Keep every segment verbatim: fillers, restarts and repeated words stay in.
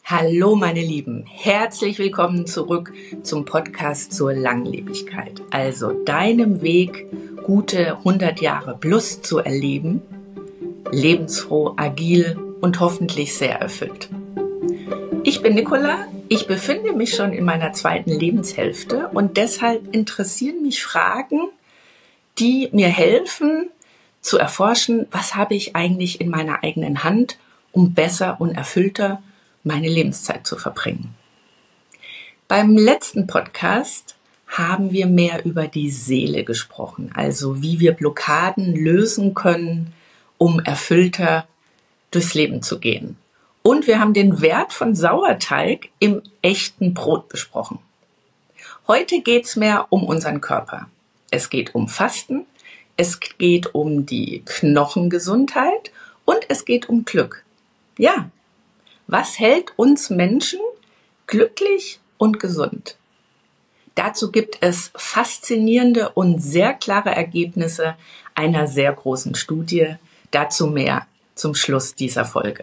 Hallo meine Lieben, herzlich willkommen zurück zum Podcast zur Langlebigkeit. Also deinem Weg, gute hundert Jahre plus zu erleben, lebensfroh, agil und hoffentlich sehr erfüllt. Ich bin Nicola, ich befinde mich schon in meiner zweiten Lebenshälfte und deshalb interessieren mich Fragen, die mir helfen zu erforschen, was habe ich eigentlich in meiner eigenen Hand, um besser und erfüllter meine Lebenszeit zu verbringen. Beim letzten Podcast haben wir mehr über die Seele gesprochen, also wie wir Blockaden lösen können, um erfüllter durchs Leben zu gehen. Und wir haben den Wert von Sauerteig im echten Brot besprochen. Heute geht es mehr um unseren Körper. Es geht um Fasten, es geht um die Knochengesundheit und es geht um Glück. Ja. Was hält uns Menschen glücklich und gesund? Dazu gibt es faszinierende und sehr klare Ergebnisse einer sehr großen Studie. Dazu mehr zum Schluss dieser Folge.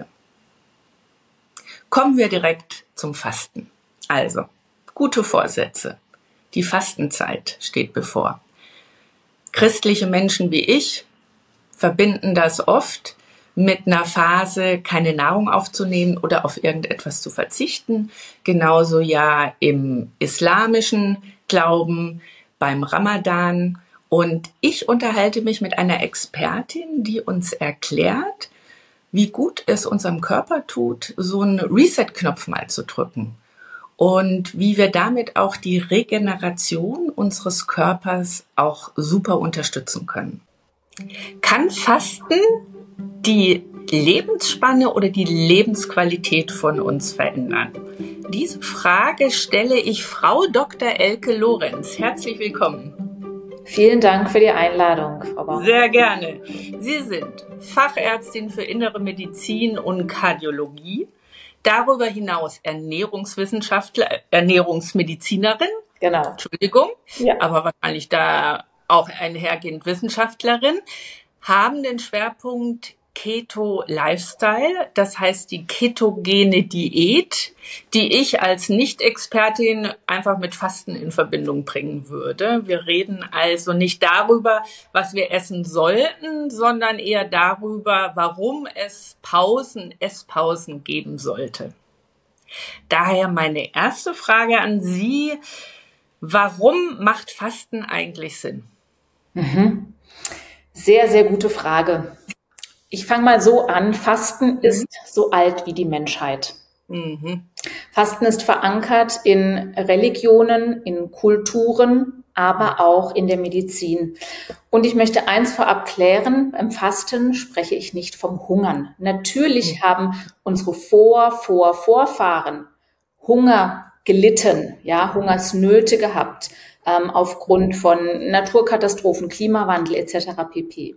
Kommen wir direkt zum Fasten. Also, gute Vorsätze. Die Fastenzeit steht bevor. Christliche Menschen wie ich verbinden das oft mit einer Phase, keine Nahrung aufzunehmen oder auf irgendetwas zu verzichten. Genauso ja im islamischen Glauben, beim Ramadan. Und ich unterhalte mich mit einer Expertin, die uns erklärt, wie gut es unserem Körper tut, so einen Reset-Knopf mal zu drücken. Und wie wir damit auch die Regeneration unseres Körpers auch super unterstützen können. Kann Fasten die Lebensspanne oder die Lebensqualität von uns verändern? Diese Frage stelle ich Frau Doktor Elke Lorenz. Herzlich willkommen. Vielen Dank für die Einladung, Frau Bauer. Sehr gerne. Sie sind Fachärztin für Innere Medizin und Kardiologie, darüber hinaus Ernährungswissenschaftler, Ernährungsmedizinerin. Genau. Entschuldigung, ja. aber wahrscheinlich da auch einhergehend Wissenschaftlerin. Haben den Schwerpunkt Keto-Lifestyle, das heißt die ketogene Diät, die ich als Nicht-Expertin einfach mit Fasten in Verbindung bringen würde. Wir reden also nicht darüber, was wir essen sollten, sondern eher darüber, warum es Pausen, Esspausen geben sollte. Daher meine erste Frage an Sie: Warum macht Fasten eigentlich Sinn? Mhm. Sehr, sehr gute Frage. Ich fange mal so an. Fasten ist so alt wie die Menschheit. Mhm. Fasten ist verankert in Religionen, in Kulturen, aber auch in der Medizin. Und ich möchte eins vorab klären: Beim Fasten spreche ich nicht vom Hungern. Natürlich mhm. haben unsere Vor-, Vor-, Vorfahren Hunger gelitten, ja, Hungersnöte gehabt, ähm, aufgrund von Naturkatastrophen, Klimawandel et cetera pp.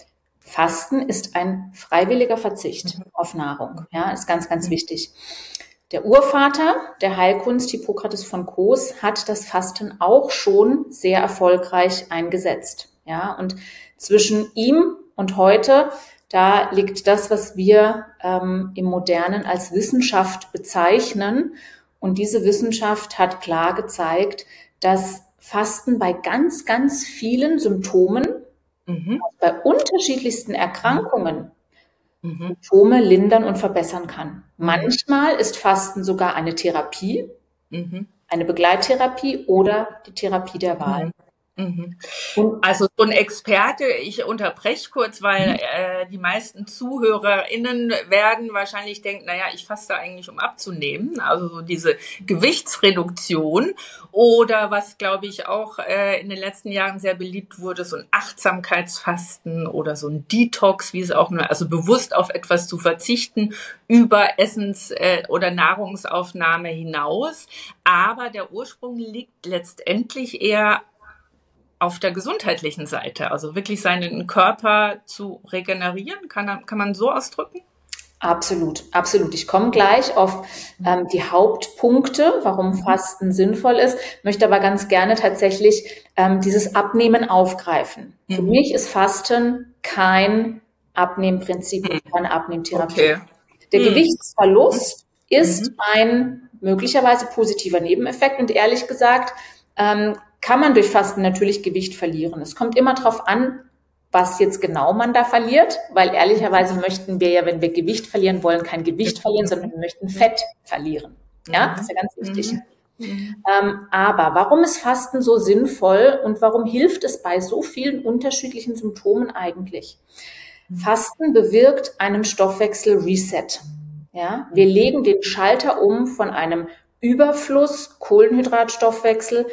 Fasten ist ein freiwilliger Verzicht mhm. auf Nahrung, ja, ist ganz, ganz mhm. wichtig. Der Urvater der Heilkunst, Hippokrates von Kos, hat das Fasten auch schon sehr erfolgreich eingesetzt, ja, und zwischen ihm und heute, da liegt das, was wir ähm, im Modernen als Wissenschaft bezeichnen. Und diese Wissenschaft hat klar gezeigt, dass Fasten bei ganz, ganz vielen Symptomen, mhm. bei unterschiedlichsten Erkrankungen, mhm. Symptome lindern und verbessern kann. Mhm. Manchmal ist Fasten sogar eine Therapie, mhm. eine Begleittherapie oder die Therapie der Wahl. Mhm. Mhm. Also so ein Experte, ich unterbreche kurz, weil äh, die meisten ZuhörerInnen werden wahrscheinlich denken, naja, ich faste eigentlich, um abzunehmen, also so diese Gewichtsreduktion, oder was, glaube ich, auch äh, in den letzten Jahren sehr beliebt wurde, so ein Achtsamkeitsfasten oder so ein Detox, wie es auch nur, also bewusst auf etwas zu verzichten, über Essens- äh, oder Nahrungsaufnahme hinaus. Aber der Ursprung liegt letztendlich eher auf der gesundheitlichen Seite, also wirklich seinen Körper zu regenerieren, kann, kann man so ausdrücken? Absolut, absolut. Ich komme gleich auf ähm, die Hauptpunkte, warum Fasten sinnvoll ist, möchte aber ganz gerne tatsächlich ähm, dieses Abnehmen aufgreifen. Mhm. Für mich ist Fasten kein Abnehmprinzip, mhm. keine Abnehmtherapie. Okay. Der mhm. Gewichtsverlust ist mhm. ein möglicherweise positiver Nebeneffekt. Und ehrlich gesagt, ähm, kann man durch Fasten natürlich Gewicht verlieren. Es kommt immer darauf an, was jetzt genau man da verliert, weil ehrlicherweise möchten wir ja, wenn wir Gewicht verlieren wollen, kein Gewicht verlieren, sondern wir möchten Fett verlieren. Ja, das ist ja ganz wichtig. Mhm. Ähm, aber warum ist Fasten so sinnvoll und warum hilft es bei so vielen unterschiedlichen Symptomen eigentlich? Mhm. Fasten bewirkt einen Stoffwechsel-Reset. Ja, wir legen den Schalter um von einem Überfluss Kohlenhydratstoffwechsel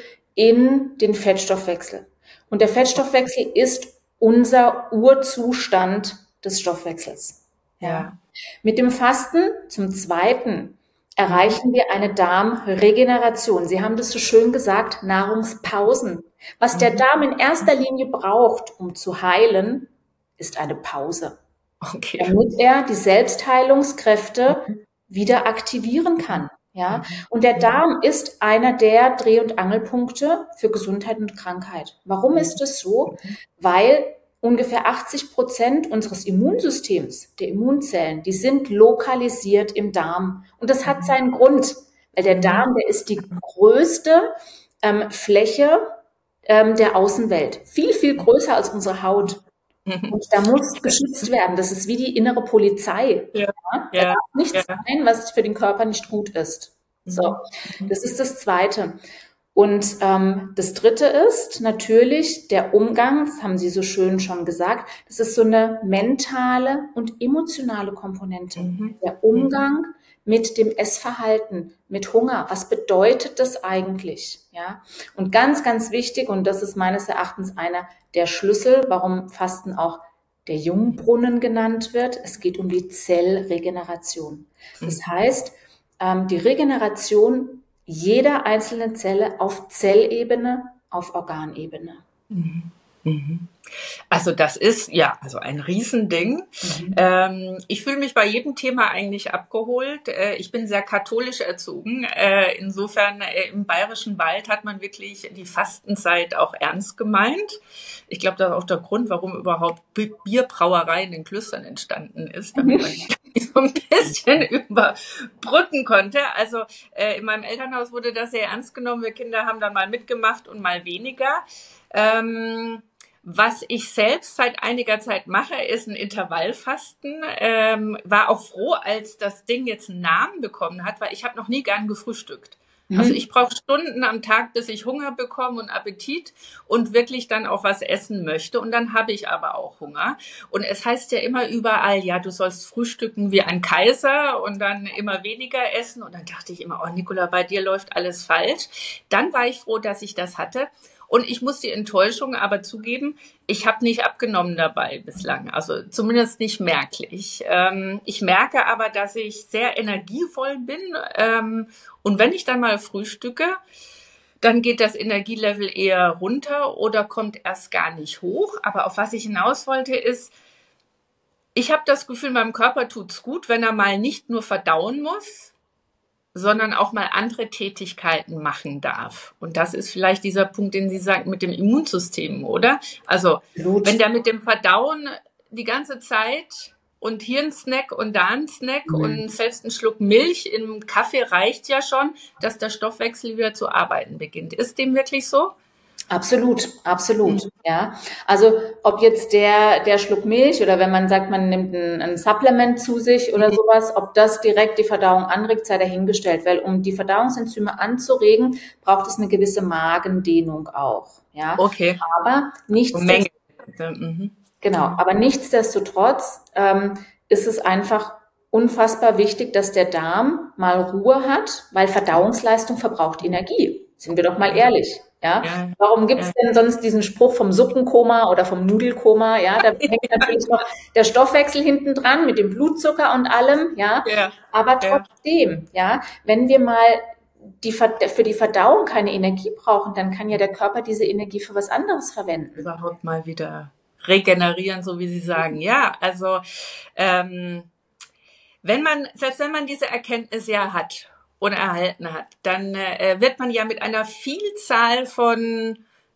in den Fettstoffwechsel. Und der Fettstoffwechsel ist unser Urzustand des Stoffwechsels. Ja. Ja. Mit dem Fasten zum Zweiten erreichen wir eine Darmregeneration. Sie haben das so schön gesagt, Nahrungspausen. Was der Darm in erster Linie braucht, um zu heilen, ist eine Pause. Okay. Damit er die Selbstheilungskräfte wieder aktivieren kann. Ja, und der Darm ist einer der Dreh- und Angelpunkte für Gesundheit und Krankheit. Warum ist es so? Weil ungefähr achtzig Prozent unseres Immunsystems, der Immunzellen, die sind lokalisiert im Darm. Und das hat seinen Grund, weil der Darm, der ist die größte ähm, Fläche ähm, der Außenwelt. Viel, viel größer als unsere Haut. Und da muss geschützt werden. Das ist wie die innere Polizei. Ja, ja? Da ja, darf nichts ja. sein, was für den Körper nicht gut ist. So, das ist das Zweite. Und ähm, das Dritte ist natürlich der Umgang, das haben Sie so schön schon gesagt, das ist so eine mentale und emotionale Komponente. Mhm. Der Umgang mit dem Essverhalten, mit Hunger. Was bedeutet das eigentlich? Ja? Und ganz, ganz wichtig, und das ist meines Erachtens einer der Schlüssel, warum Fasten auch der Jungbrunnen genannt wird, es geht um die Zellregeneration. Das heißt, ähm, die Regeneration jeder einzelnen Zelle auf Zellebene, auf Organebene. Mhm. Mhm. Also das ist ja also ein Riesending. Mhm. Ähm, ich fühle mich bei jedem Thema eigentlich abgeholt. Äh, ich bin sehr katholisch erzogen. Äh, insofern äh, im Bayerischen Wald hat man wirklich die Fastenzeit auch ernst gemeint. Ich glaube, das ist auch der Grund, warum überhaupt Bierbrauerei in den Klöstern entstanden ist, damit man die so ein bisschen überbrücken konnte. Also äh, in meinem Elternhaus wurde das sehr ernst genommen. Wir Kinder haben dann mal mitgemacht und mal weniger. Ähm, Was ich selbst seit einiger Zeit mache, ist ein Intervallfasten. Ähm, war auch froh, als das Ding jetzt einen Namen bekommen hat, weil ich habe noch nie gern gefrühstückt. Mhm. Also ich brauche Stunden am Tag, bis ich Hunger bekomme und Appetit und wirklich dann auch was essen möchte. Und dann habe ich aber auch Hunger. Und es heißt ja immer überall, ja, du sollst frühstücken wie ein Kaiser und dann immer weniger essen. Und dann dachte ich immer, oh Nicola, bei dir läuft alles falsch. Dann war ich froh, dass ich das hatte. Und ich muss die Enttäuschung aber zugeben, ich habe nicht abgenommen dabei bislang, also zumindest nicht merklich. Ähm, ich merke aber, dass ich sehr energievoll bin ähm, und wenn ich dann mal frühstücke, dann geht das Energielevel eher runter oder kommt erst gar nicht hoch. Aber auf was ich hinaus wollte ist, ich habe das Gefühl, meinem Körper tut's gut, wenn er mal nicht nur verdauen muss, sondern auch mal andere Tätigkeiten machen darf. Und das ist vielleicht dieser Punkt, den Sie sagen, mit dem Immunsystem, oder? Also, Blut. Wenn der mit dem Verdauen die ganze Zeit und hier ein Snack und da ein Snack mhm. und selbst ein Schluck Milch im Kaffee reicht ja schon, dass der Stoffwechsel wieder zu arbeiten beginnt. Ist dem wirklich so? Absolut, absolut, mhm. ja. Also ob jetzt der der Schluck Milch oder wenn man sagt, man nimmt ein, ein Supplement zu sich oder mhm. sowas, ob das direkt die Verdauung anregt, sei dahingestellt, weil um die Verdauungsenzyme anzuregen, braucht es eine gewisse Magendehnung auch, ja. Okay. Aber nichtsdestotrotz, mhm. genau, aber nichtsdestotrotz ähm, ist es einfach unfassbar wichtig, dass der Darm mal Ruhe hat, weil Verdauungsleistung verbraucht Energie. Sind wir doch mal ehrlich. Ja, ja, warum gibt's ja. denn sonst diesen Spruch vom Suppenkoma oder vom Nudelkoma? Ja, da hängt natürlich noch der Stoffwechsel hinten dran mit dem Blutzucker und allem. Ja, ja. aber trotzdem, ja. ja, wenn wir mal die für die Verdauung keine Energie brauchen, dann kann ja der Körper diese Energie für was anderes verwenden. Überhaupt mal wieder regenerieren, so wie Sie sagen. Ja, also ähm, wenn man selbst wenn man diese Erkenntnis ja hat oder erhalten hat, dann äh, wird man ja mit einer Vielzahl von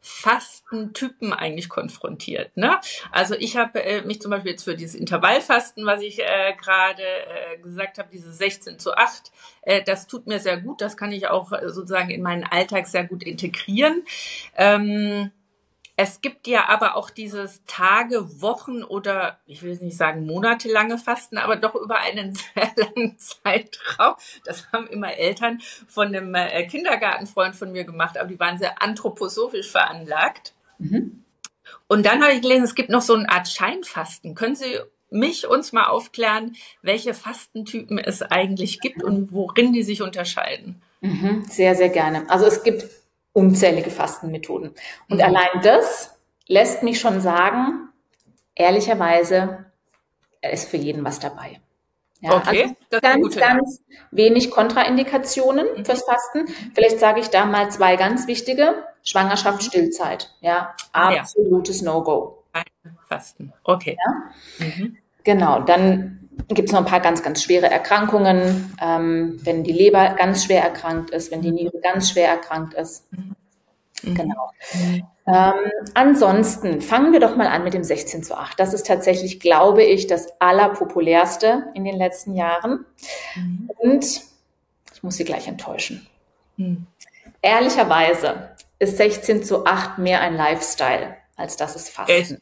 Fastentypen eigentlich konfrontiert. Ne? Also ich habe äh, mich zum Beispiel jetzt für dieses Intervallfasten, was ich äh, gerade äh, gesagt habe, dieses sechzehn zu acht, äh, das tut mir sehr gut. Das kann ich auch äh, sozusagen in meinen Alltag sehr gut integrieren. Ähm, Es gibt ja aber auch dieses Tage, Wochen oder ich will nicht sagen monatelange Fasten, aber doch über einen sehr langen Zeitraum. Das haben immer Eltern von einem äh, Kindergartenfreund von mir gemacht, aber die waren sehr anthroposophisch veranlagt. Mhm. Und dann habe ich gelesen, es gibt noch so eine Art Scheinfasten. Können Sie mich, uns mal aufklären, welche Fastentypen es eigentlich gibt und worin die sich unterscheiden? Mhm, sehr, sehr gerne. Also es gibt unzählige Fastenmethoden. Und mhm. allein das lässt mich schon sagen, ehrlicherweise ist für jeden was dabei. Ja, okay, also das ganz, ganz wenig Kontraindikationen mhm. fürs Fasten. Vielleicht sage ich da mal zwei ganz wichtige. Schwangerschaft, Stillzeit. Ja, absolutes ja. No-Go. Fasten, okay. Ja? Mhm. Genau, dann gibt es noch ein paar ganz, ganz schwere Erkrankungen, ähm, wenn die Leber ganz schwer erkrankt ist, wenn die Niere ganz schwer erkrankt ist. Mhm. Genau. Mhm. Ähm, ansonsten fangen wir doch mal an mit dem sechzehn zu acht. Das ist tatsächlich, glaube ich, das allerpopulärste in den letzten Jahren. Mhm. Und ich muss Sie gleich enttäuschen. Mhm. Ehrlicherweise ist sechzehn zu acht mehr ein Lifestyle, als dass es Fasten. Echt?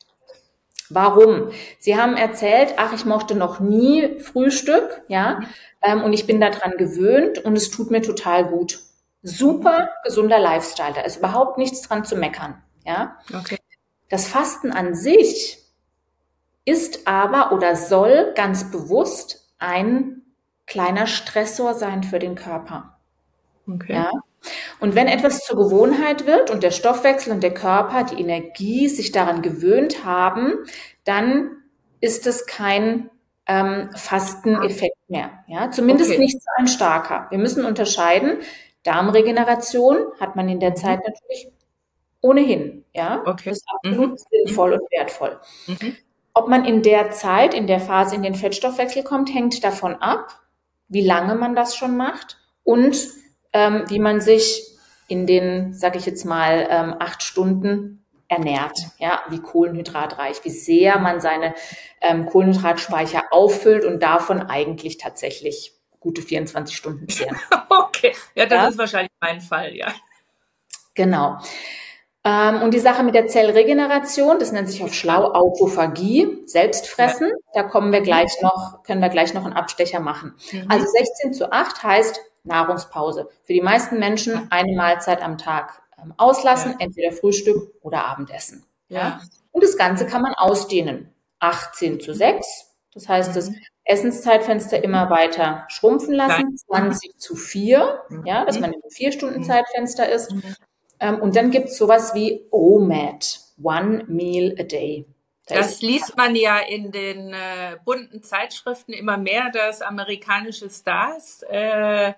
Warum? Sie haben erzählt, ach, ich mochte noch nie Frühstück, ja, ähm, und ich bin daran gewöhnt und es tut mir total gut. Super gesunder Lifestyle, da ist überhaupt nichts dran zu meckern, ja. Okay. Das Fasten an sich ist aber oder soll ganz bewusst ein kleiner Stressor sein für den Körper. Okay. Ja. Und wenn etwas zur Gewohnheit wird und der Stoffwechsel und der Körper, die Energie sich daran gewöhnt haben, dann ist es kein ähm, Fasteneffekt mehr. Ja? Zumindest okay. nicht so ein starker. Wir müssen unterscheiden. Darmregeneration hat man in der Zeit natürlich ohnehin. Ja? Okay. Das ist absolut mhm. sinnvoll und wertvoll. Mhm. Ob man in der Zeit, in der Phase in den Fettstoffwechsel kommt, hängt davon ab, wie lange man das schon macht und ähm, wie man sich in den, sage ich jetzt mal, ähm, acht Stunden ernährt, ja, wie kohlenhydratreich, wie sehr man seine ähm, Kohlenhydratspeicher auffüllt und davon eigentlich tatsächlich gute vierundzwanzig Stunden zehren. Okay, ja, das ja? ist wahrscheinlich mein Fall, ja. Genau. Ähm, und die Sache mit der Zellregeneration, das nennt sich auf schlau Autophagie, Selbstfressen. Ja. Da kommen wir gleich noch, können wir gleich noch einen Abstecher machen. Mhm. Also sechzehn zu acht heißt Nahrungspause. Für die meisten Menschen eine Mahlzeit am Tag ähm, auslassen, ja. entweder Frühstück oder Abendessen. Ja. ja. Und das Ganze kann man ausdehnen. achtzehn zu sechs, das heißt, mhm. das Essenszeitfenster immer weiter schrumpfen lassen. zwanzig zu vier, ja, dass man in einem vier Stunden Zeitfenster ist. Mhm. Und dann gibt es sowas wie O M A D, One Meal a Day. Da das liest man ja in den äh, bunten Zeitschriften immer mehr, dass amerikanische Stars, äh,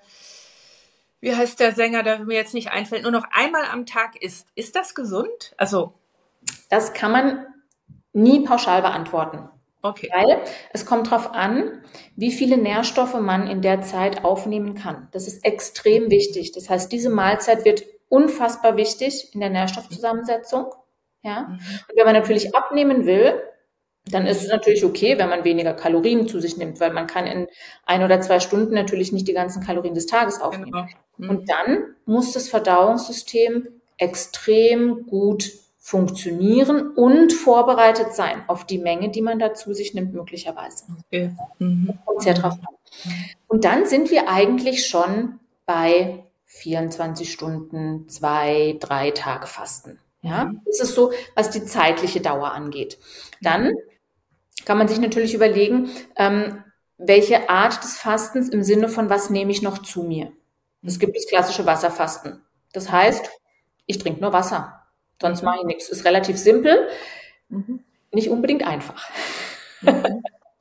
wie heißt der Sänger, der mir jetzt nicht einfällt, nur noch einmal am Tag isst. Ist das gesund? Also das kann man nie pauschal beantworten. Okay. Weil es kommt darauf an, wie viele Nährstoffe man in der Zeit aufnehmen kann. Das ist extrem wichtig. Das heißt, diese Mahlzeit wird unfassbar wichtig in der Nährstoffzusammensetzung. Ja? Und wenn man natürlich abnehmen will, dann ist es natürlich okay, wenn man weniger Kalorien zu sich nimmt, weil man kann in ein oder zwei Stunden natürlich nicht die ganzen Kalorien des Tages aufnehmen. Genau. Mhm. Und dann muss das Verdauungssystem extrem gut funktionieren und vorbereitet sein auf die Menge, die man da zu sich nimmt, möglicherweise. Okay. Mhm. Das kommt sehr drauf an. Und dann sind wir eigentlich schon bei vierundzwanzig Stunden, zwei, drei Tage Fasten. Ja, mhm. Das ist so, was die zeitliche Dauer angeht. Dann kann man sich natürlich überlegen, ähm, welche Art des Fastens im Sinne von, was nehme ich noch zu mir? Es gibt das klassische Wasserfasten. Das heißt, ich trinke nur Wasser. Sonst mache ich nichts. Ist relativ simpel, mhm. nicht unbedingt einfach. Mhm.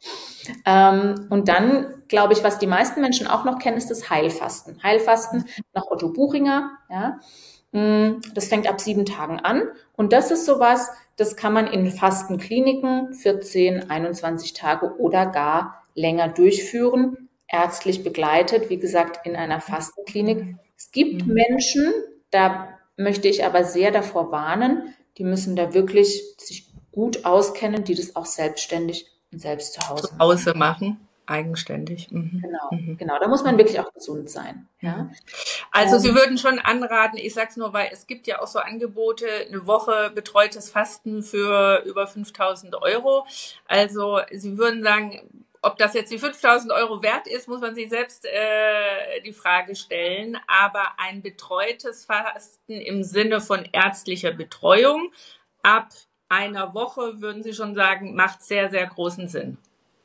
ähm, und dann, glaube ich, was die meisten Menschen auch noch kennen, ist das Heilfasten. Heilfasten nach Otto Buchinger. Ja, das fängt ab sieben Tagen an. Und das ist sowas, das kann man in Fastenkliniken vierzehn, einundzwanzig Tage oder gar länger durchführen, ärztlich begleitet, wie gesagt, in einer Fastenklinik. Es gibt mhm. Menschen, da möchte ich aber sehr davor warnen, die müssen da wirklich sich gut auskennen, die das auch selbstständig und selbst zu Hause zu Hause machen. Eigenständig. Mhm. Genau, mhm. genau. Da muss man wirklich auch gesund sein. Ja? Also ähm, Sie würden schon anraten, ich sage es nur, weil es gibt ja auch so Angebote, eine Woche betreutes Fasten für über fünftausend Euro. Also Sie würden sagen, ob das jetzt die fünftausend Euro wert ist, muss man sich selbst äh, die Frage stellen. Aber ein betreutes Fasten im Sinne von ärztlicher Betreuung ab einer Woche, würden Sie schon sagen, macht sehr, sehr großen Sinn.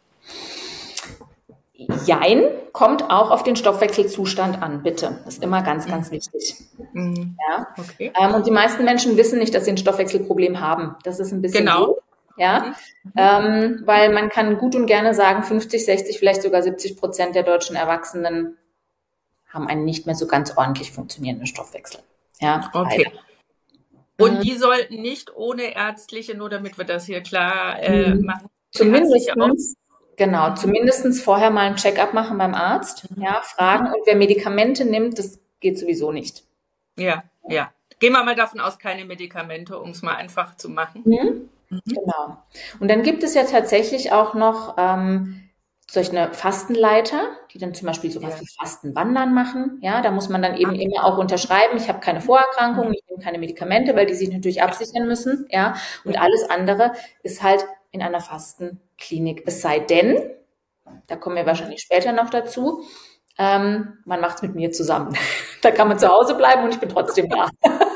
Jein, kommt auch auf den Stoffwechselzustand an, bitte. Das ist immer ganz, ganz wichtig. Mhm. Ja? Okay. Ähm, und die meisten Menschen wissen nicht, dass sie ein Stoffwechselproblem haben. Das ist ein bisschen Genau. so, ja? Mhm. Ähm, weil man kann gut und gerne sagen, fünfzig, sechzig, vielleicht sogar siebzig Prozent der deutschen Erwachsenen haben einen nicht mehr so ganz ordentlich funktionierenden Stoffwechsel. Ja, okay. leider. Und die sollten nicht ohne ärztliche, nur damit wir das hier klar äh, machen. Zumindest, genau, mhm. zumindest vorher mal ein Check-up machen beim Arzt, mhm. ja, fragen. Und wer Medikamente nimmt, das geht sowieso nicht. Ja, ja. Gehen wir mal davon aus, keine Medikamente, um es mal einfach zu machen. Mhm. Mhm. Genau. Und dann gibt es ja tatsächlich auch noch ähm, solche Fastenleiter, die dann zum Beispiel sowas ja. wie Fastenwandern machen. Ja, da muss man dann eben Ach. immer auch unterschreiben, ich habe keine Vorerkrankungen, ich nehme keine Medikamente, weil die sich natürlich absichern müssen. Ja, und ja. alles andere ist halt in einer Fastenklinik. Es sei denn, da kommen wir wahrscheinlich später noch dazu, ähm, man macht es mit mir zusammen. Da kann man zu Hause bleiben und ich bin trotzdem da.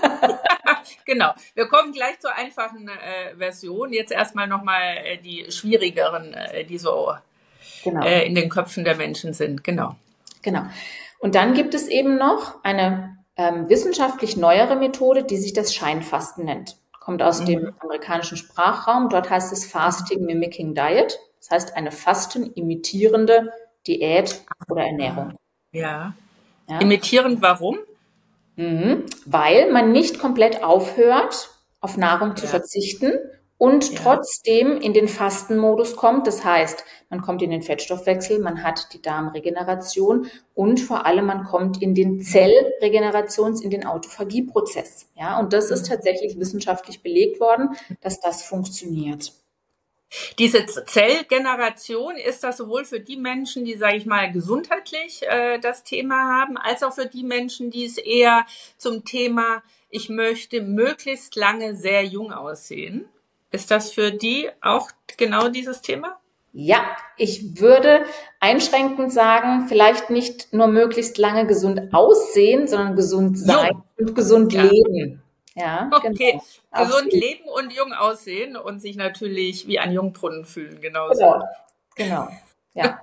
Genau. Wir kommen gleich zur einfachen äh, Version. Jetzt erstmal nochmal äh, die schwierigeren, äh, die so genau. äh, in den Köpfen der Menschen sind. Genau. Genau. Und dann gibt es eben noch eine ähm, wissenschaftlich neuere Methode, die sich das Scheinfasten nennt. Kommt aus mhm. dem amerikanischen Sprachraum. Dort heißt es Fasting Mimicking Diet. Das heißt eine Fasten-imitierende Diät oder Ernährung. Ja. ja. Imitierend warum? Mhm. Weil man nicht komplett aufhört, auf Nahrung zu ja. verzichten und ja. trotzdem in den Fastenmodus kommt. Das heißt, man kommt in den Fettstoffwechsel, man hat die Darmregeneration und vor allem man kommt in den Zellregenerations-, in den Autophagieprozess. Ja, und das ist tatsächlich wissenschaftlich belegt worden, dass das funktioniert. Diese Zellgeneration, ist das sowohl für die Menschen, die, sage ich mal, gesundheitlich äh, das Thema haben, als auch für die Menschen, die es eher zum Thema, ich möchte möglichst lange sehr jung aussehen? Ist das für die auch genau dieses Thema? Ja, ich würde einschränkend sagen, vielleicht nicht nur möglichst lange gesund aussehen, sondern gesund sein jung. und gesund ja. leben. Ja, okay. Genau. Gesund Absolut. leben und jung aussehen und sich natürlich wie ein Jungbrunnen fühlen, genauso. Genau, genau. Ja.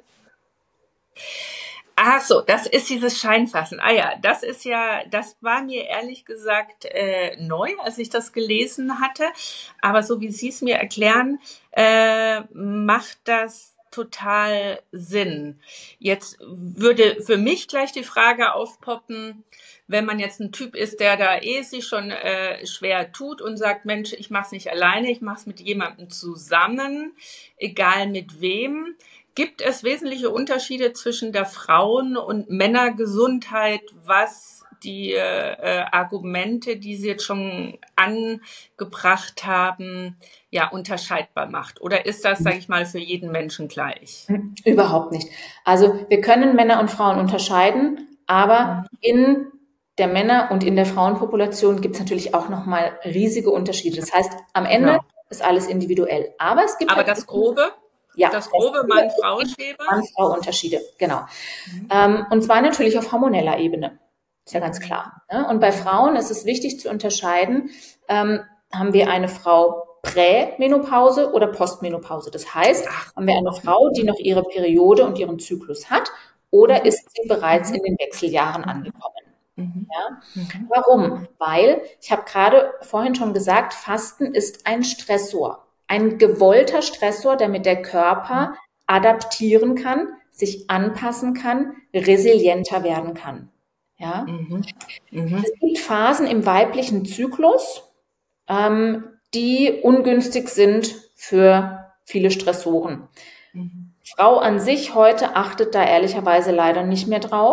Ach so, das ist dieses Scheinfasten. Ah ja, das ist ja, das war mir ehrlich gesagt äh, neu, als ich das gelesen hatte. Aber so wie Sie es mir erklären, äh, macht das total Sinn. Jetzt würde für mich gleich die Frage aufpoppen, wenn man jetzt ein Typ ist, der da eh sich schon äh, schwer tut und sagt, Mensch, ich mache es nicht alleine, ich mache es mit jemandem zusammen, egal mit wem. Gibt es wesentliche Unterschiede zwischen der Frauen- und Männergesundheit, was die äh, Argumente, die Sie jetzt schon angebracht haben, ja, unterscheidbar macht? Oder ist das, sage ich mal, für jeden Menschen gleich? Überhaupt nicht. Also wir können Männer und Frauen unterscheiden, aber in der Männer- und in der Frauenpopulation gibt es natürlich auch nochmal riesige Unterschiede. Das heißt, am Ende ja. ist alles individuell. Aber es gibt aber das Grobe? Ja, das grobe Mann-Frau-Schwebe? Mann-Frau-Unterschiede, genau. Mhm. Ähm, und zwar natürlich auf hormoneller Ebene. Ist ja ganz klar. Ne? Und bei Frauen ist es wichtig zu unterscheiden, ähm, haben wir eine Frau Prämenopause oder Postmenopause. Das heißt, haben wir eine Frau, die noch ihre Periode und ihren Zyklus hat, oder ist sie bereits in den Wechseljahren angekommen? Ja? Warum? Weil, ich habe gerade vorhin schon gesagt, Fasten ist ein Stressor. Ein gewollter Stressor, damit der Körper adaptieren kann, sich anpassen kann, resilienter werden kann. Ja? Mhm. Mhm. Es gibt Phasen im weiblichen Zyklus, ähm, die ungünstig sind für viele Stressoren. Mhm. Frau an sich heute achtet da ehrlicherweise leider nicht mehr drauf.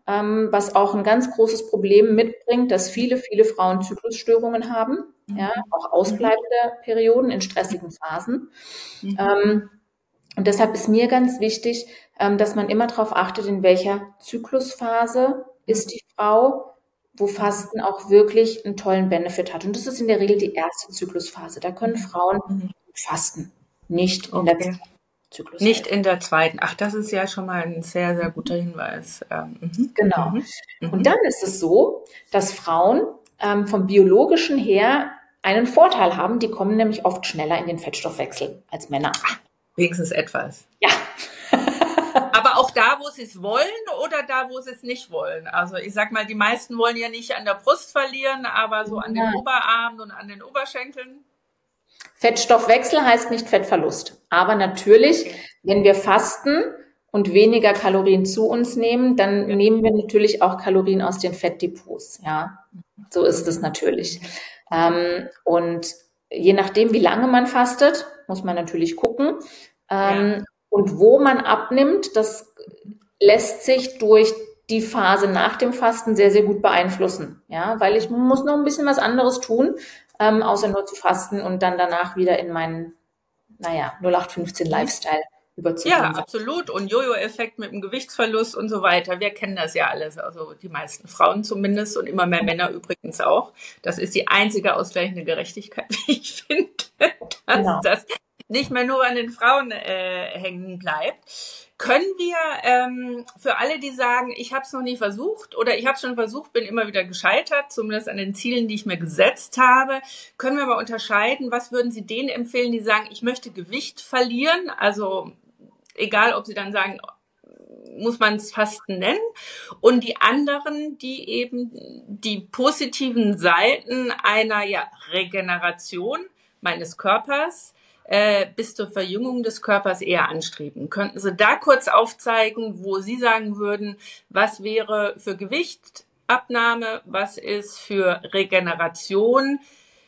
ähm, was auch ein ganz großes Problem mitbringt, dass viele, viele Frauen Zyklusstörungen haben, mhm. ja, auch ausbleibende Perioden in stressigen Phasen. Mhm. Ähm, und deshalb ist mir ganz wichtig, ähm, dass man immer darauf achtet, in welcher Zyklusphase ist die Frau, wo Fasten auch wirklich einen tollen Benefit hat. Und das ist in der Regel die erste Zyklusphase. Da können Frauen mhm. fasten, nicht in okay. der zweiten Zyklushälfte. Nicht in der zweiten. Ach, das ist ja schon mal ein sehr, sehr guter Hinweis. Ähm, genau. Mhm. Und dann ist es so, dass Frauen ähm, vom Biologischen her einen Vorteil haben. Die kommen nämlich oft schneller in den Fettstoffwechsel als Männer. Ach, wenigstens etwas. Ja. Aber auch da, wo sie es wollen oder da, wo sie es nicht wollen? Also ich sag mal, die meisten wollen ja nicht an der Brust verlieren, aber so an den Oberarmen und an den Oberschenkeln. Fettstoffwechsel heißt nicht Fettverlust. Aber natürlich, okay. wenn wir fasten und weniger Kalorien zu uns nehmen, dann ja. nehmen wir natürlich auch Kalorien aus den Fettdepots. Ja, so ist es natürlich. Ähm, und je nachdem, wie lange man fastet, muss man natürlich gucken. Ähm, ja. Und wo man abnimmt, das lässt sich durch die Phase nach dem Fasten sehr, sehr gut beeinflussen. Ja, weil ich muss noch ein bisschen was anderes tun, ähm, außer nur zu fasten und dann danach wieder in meinen, naja, null acht fünfzehn Lifestyle überzugehen. Ja, absolut. Und Jojo-Effekt mit dem Gewichtsverlust und so weiter. Wir kennen das ja alles. Also die meisten Frauen zumindest und immer mehr Männer übrigens auch. Das ist die einzige ausgleichende Gerechtigkeit, wie ich finde, dass genau. das nicht mehr nur an den Frauen äh, hängen bleibt. Können wir ähm, für alle, die sagen, ich habe es noch nie versucht oder ich habe es schon versucht, bin immer wieder gescheitert, zumindest an den Zielen, die ich mir gesetzt habe, können wir mal unterscheiden, was würden Sie denen empfehlen, die sagen, ich möchte Gewicht verlieren, also egal, ob Sie dann sagen, muss man es Fasten nennen, und die anderen, die eben die positiven Seiten einer ja, Regeneration meines Körpers Äh, bis zur Verjüngung des Körpers eher anstreben. Könnten Sie da kurz aufzeigen, wo Sie sagen würden, was wäre für Gewichtabnahme, was ist für Regeneration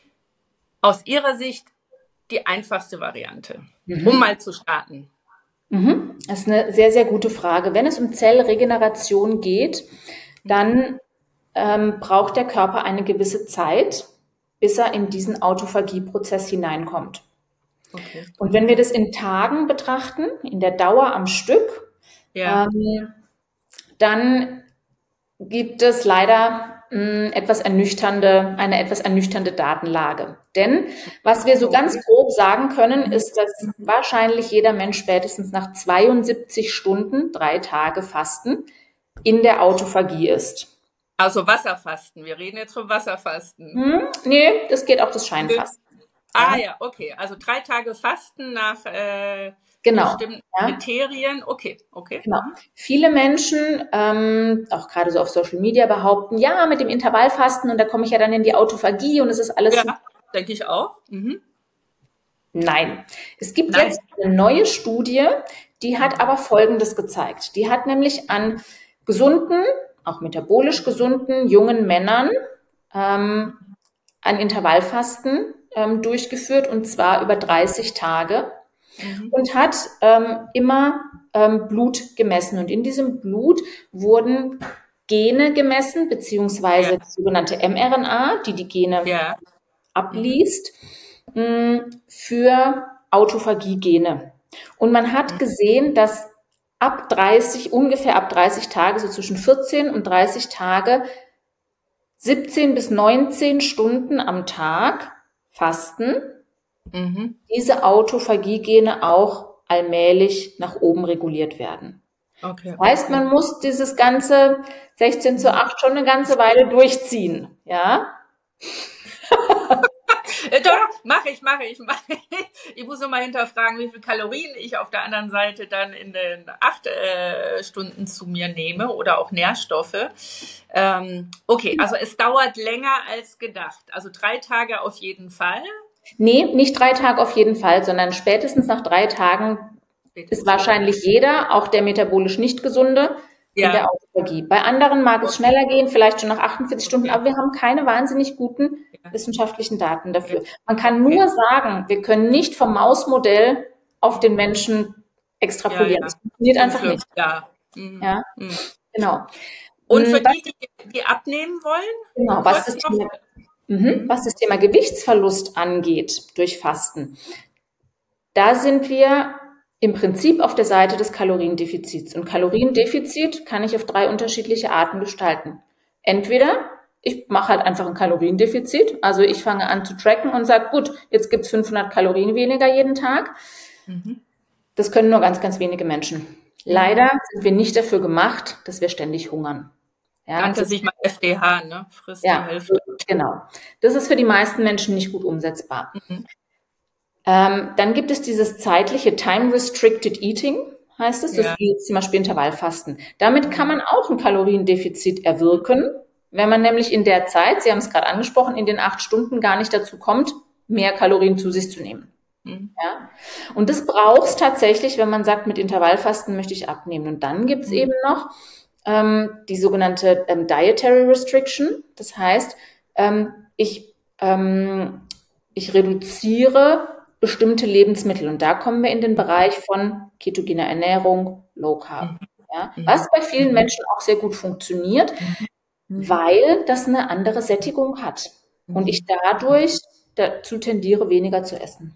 aus Ihrer Sicht die einfachste Variante, mhm. um mal zu starten? Mhm. Das ist eine sehr, sehr gute Frage. Wenn es um Zellregeneration geht, dann ähm, braucht der Körper eine gewisse Zeit, bis er in diesen Autophagieprozess hineinkommt. Okay. Und wenn wir das in Tagen betrachten, in der Dauer am Stück, ja. ähm, dann gibt es leider mh, etwas ernüchternde, eine etwas ernüchternde Datenlage. Denn was wir so ganz grob sagen können, ist, dass wahrscheinlich jeder Mensch spätestens nach zweiundsiebzig Stunden, drei Tage Fasten, in der Autophagie ist. Also Wasserfasten, wir reden jetzt vom Wasserfasten. Hm, nee, das geht auch das Scheinfasten. Ah ja, okay. Also drei Tage Fasten nach äh, genau, bestimmten ja. Kriterien. Okay, okay. Genau. Viele Menschen, ähm, auch gerade so auf Social Media, behaupten, ja, mit dem Intervallfasten und da komme ich ja dann in die Autophagie und es ist alles... Ja, denke ich auch. Mhm. Nein. Es gibt Nein. jetzt eine neue Studie, die hat aber Folgendes gezeigt. Die hat nämlich an gesunden, auch metabolisch gesunden, jungen Männern ähm, ein Intervallfasten ähm, durchgeführt, und zwar über dreißig Tage, mhm. und hat ähm, immer ähm, Blut gemessen. Und in diesem Blut wurden Gene gemessen, beziehungsweise ja. die sogenannte mRNA, die die Gene ja. abliest, mhm. mh, für Autophagie-Gene. Und man hat mhm. gesehen, dass ab dreißig, ungefähr ab dreißig Tage, so zwischen vierzehn und dreißig Tage, siebzehn bis neunzehn Stunden am Tag Fasten, mhm. diese Autophagie-Gene auch allmählich nach oben reguliert werden. Okay. Das heißt, man muss dieses ganze sechzehn zu acht schon eine ganze Weile durchziehen, ja? Doch, mache ich, mache ich, mache ich. Ich muss nur mal hinterfragen, wie viel Kalorien ich auf der anderen Seite dann in den acht äh, Stunden zu mir nehme oder auch Nährstoffe. Ähm, okay, also es dauert länger als gedacht. Also drei Tage auf jeden Fall. Nee, nicht drei Tage auf jeden Fall, sondern spätestens nach drei Tagen spätestens ist wahrscheinlich jeder, auch der metabolisch nicht gesunde, ja. in der Autophagie. Bei anderen mag es schneller gehen, vielleicht schon nach achtundvierzig Stunden, aber wir haben keine wahnsinnig guten wissenschaftlichen Daten dafür. Man kann nur sagen, wir können nicht vom Mausmodell auf den Menschen extrapolieren. Ja, ja. Das funktioniert einfach nicht. Ja. Mhm. Ja, mhm. genau. Und für die, die, die abnehmen wollen? Genau, was das, Thema, mhm, was das Thema Gewichtsverlust angeht durch Fasten, da sind wir im Prinzip auf der Seite des Kaloriendefizits. Und Kaloriendefizit kann ich auf drei unterschiedliche Arten gestalten. Entweder ich mache halt einfach ein Kaloriendefizit, also ich fange an zu tracken und sage, gut, jetzt gibt's fünfhundert Kalorien weniger jeden Tag. Mhm. Das können nur ganz, ganz wenige Menschen. Leider sind wir nicht dafür gemacht, dass wir ständig hungern. Ja, nannte sich mal F D H, ne? Frisst ja, die Hälfte. Genau. Das ist für die meisten Menschen nicht gut umsetzbar. Mhm. Ähm, dann gibt es dieses zeitliche Time-Restricted Eating, heißt es, das ja. ist zum Beispiel Intervallfasten. Damit kann man auch ein Kaloriendefizit erwirken, wenn man nämlich in der Zeit, Sie haben es gerade angesprochen, in den acht Stunden gar nicht dazu kommt, mehr Kalorien zu sich zu nehmen. Mhm. Ja? Und das braucht es tatsächlich, wenn man sagt, mit Intervallfasten möchte ich abnehmen. Und dann gibt es mhm. eben noch ähm, die sogenannte ähm, Dietary Restriction. Das heißt, ähm, ich, ähm, ich reduziere bestimmte Lebensmittel. Und da kommen wir in den Bereich von ketogener Ernährung, Low Carb. Ja? Was bei vielen Menschen auch sehr gut funktioniert, weil das eine andere Sättigung hat. Und ich dadurch dazu tendiere, weniger zu essen.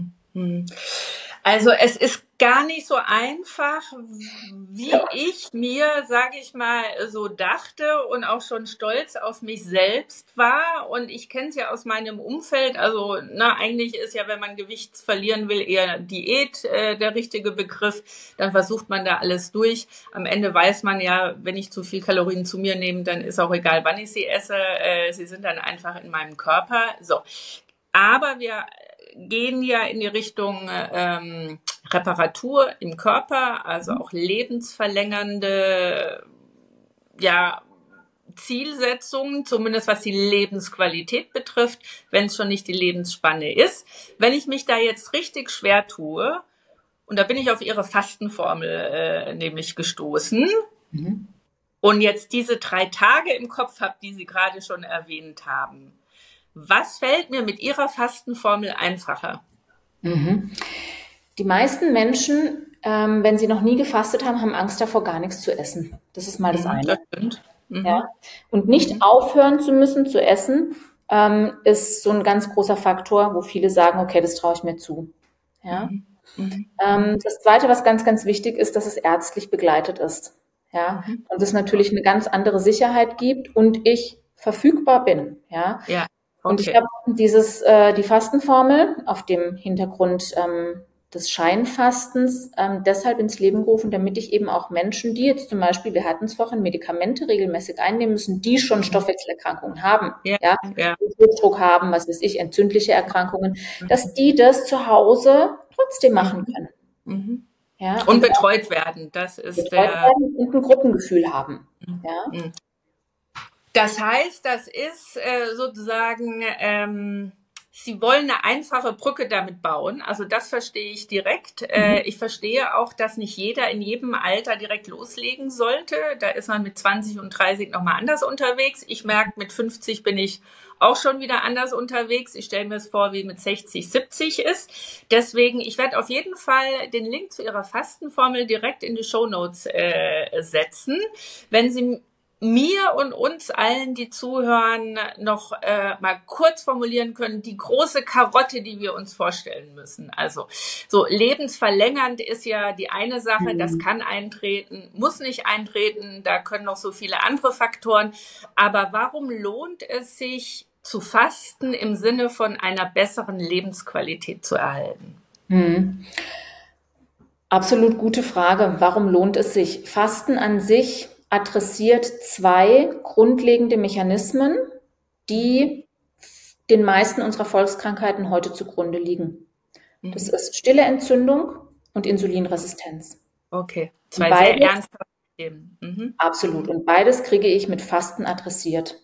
Also es ist gar nicht so einfach, wie ja. ich mir, sage ich mal, so dachte und auch schon stolz auf mich selbst war. Und ich kenne es ja aus meinem Umfeld. Also na, eigentlich ist ja, wenn man Gewicht verlieren will, eher Diät äh, der richtige Begriff. Dann versucht man da alles durch. Am Ende weiß man ja, wenn ich zu viel Kalorien zu mir nehme, dann ist auch egal, wann ich sie esse. Äh, sie sind dann einfach in meinem Körper. So, aber wir gehen ja in die Richtung ähm, Reparatur im Körper, also auch lebensverlängernde ja, Zielsetzungen, zumindest was die Lebensqualität betrifft, wenn es schon nicht die Lebensspanne ist. Wenn ich mich da jetzt richtig schwer tue, und da bin ich auf Ihre Fastenformel äh, nämlich gestoßen, mhm. und jetzt diese drei Tage im Kopf habe, die Sie gerade schon erwähnt haben, was fällt mir mit Ihrer Fastenformel einfacher? Mhm. Die meisten Menschen, ähm, wenn sie noch nie gefastet haben, haben Angst davor, gar nichts zu essen. Das ist mal das mhm, eine. Das stimmt. Mhm. Ja? Und nicht mhm. aufhören zu müssen zu essen, ähm, ist so ein ganz großer Faktor, wo viele sagen, okay, das traue ich mir zu. Ja? Mhm. Mhm. Ähm, das Zweite, was ganz, ganz wichtig ist, dass es ärztlich begleitet ist. Ja? Mhm. Und es natürlich eine ganz andere Sicherheit gibt und ich verfügbar bin. Ja. Ja. Okay. Und ich habe dieses, äh, die Fastenformel auf dem Hintergrund ähm, des Scheinfastens ähm, deshalb ins Leben gerufen, damit ich eben auch Menschen, die jetzt zum Beispiel, wir hatten es vorhin, Medikamente regelmäßig einnehmen müssen, die schon Stoffwechselerkrankungen haben, ja, ja, ja. Blutdruck haben, was weiß ich, entzündliche Erkrankungen, mhm. dass die das zu Hause trotzdem machen können. Mhm. Ja, und, und betreut werden, das ist betreut der... werden und ein Gruppengefühl haben. Mhm. Ja. Das heißt, das ist äh, sozusagen, ähm, Sie wollen eine einfache Brücke damit bauen. Also das verstehe ich direkt. Mhm. Äh, ich verstehe auch, dass nicht jeder in jedem Alter direkt loslegen sollte. Da ist man mit zwanzig und dreißig nochmal anders unterwegs. Ich merke, mit fünfzig bin ich auch schon wieder anders unterwegs. Ich stelle mir es vor, wie mit sechzig, siebzig ist. Deswegen, ich werde auf jeden Fall den Link zu Ihrer Fastenformel direkt in die Shownotes äh, setzen. Wenn Sie mir und uns allen, die zuhören, noch äh, mal kurz formulieren können, die große Karotte, die wir uns vorstellen müssen. Also so lebensverlängernd ist ja die eine Sache, mhm. das kann eintreten, muss nicht eintreten, da können noch so viele andere Faktoren. Aber warum lohnt es sich zu fasten im Sinne von einer besseren Lebensqualität zu erhalten? Mhm. Absolut gute Frage. Warum lohnt es sich? Fasten an sich adressiert zwei grundlegende Mechanismen, die den meisten unserer Volkskrankheiten heute zugrunde liegen. Mhm. Das ist stille Entzündung und Insulinresistenz. Okay, zwei beides, sehr ernsthafte Themen. Mhm. Absolut. Und beides kriege ich mit Fasten adressiert.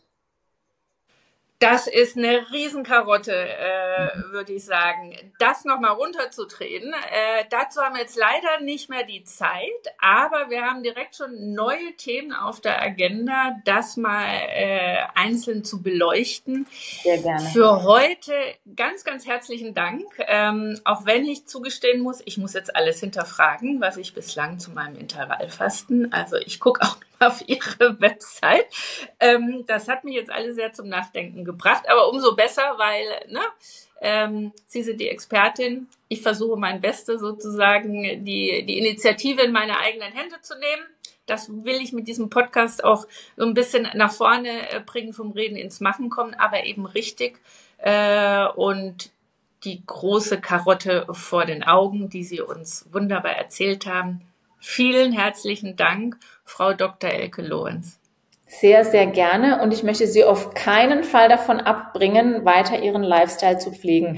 Das ist eine Riesenkarotte, äh, würde ich sagen. Das nochmal runterzutreten. Äh, dazu haben wir jetzt leider nicht mehr die Zeit, aber wir haben direkt schon neue Themen auf der Agenda, das mal äh, einzeln zu beleuchten. Sehr gerne. Für heute ganz, ganz herzlichen Dank. Ähm, auch wenn ich zugestehen muss, ich muss jetzt alles hinterfragen, was ich bislang zu meinem Intervallfasten. Also ich gucke auch auf ihre Website. Ähm, das hat mich jetzt alle sehr zum Nachdenken gebracht, aber umso besser, weil ne, ähm, Sie sind die Expertin. Ich versuche mein Bestes sozusagen, die, die Initiative in meine eigenen Hände zu nehmen. Das will ich mit diesem Podcast auch so ein bisschen nach vorne bringen, vom Reden ins Machen kommen, aber eben richtig. Äh, und die große Karotte vor den Augen, die Sie uns wunderbar erzählt haben. Vielen herzlichen Dank, Frau Doktor Elke Lorenz. Sehr, sehr gerne. Und ich möchte Sie auf keinen Fall davon abbringen, weiter Ihren Lifestyle zu pflegen.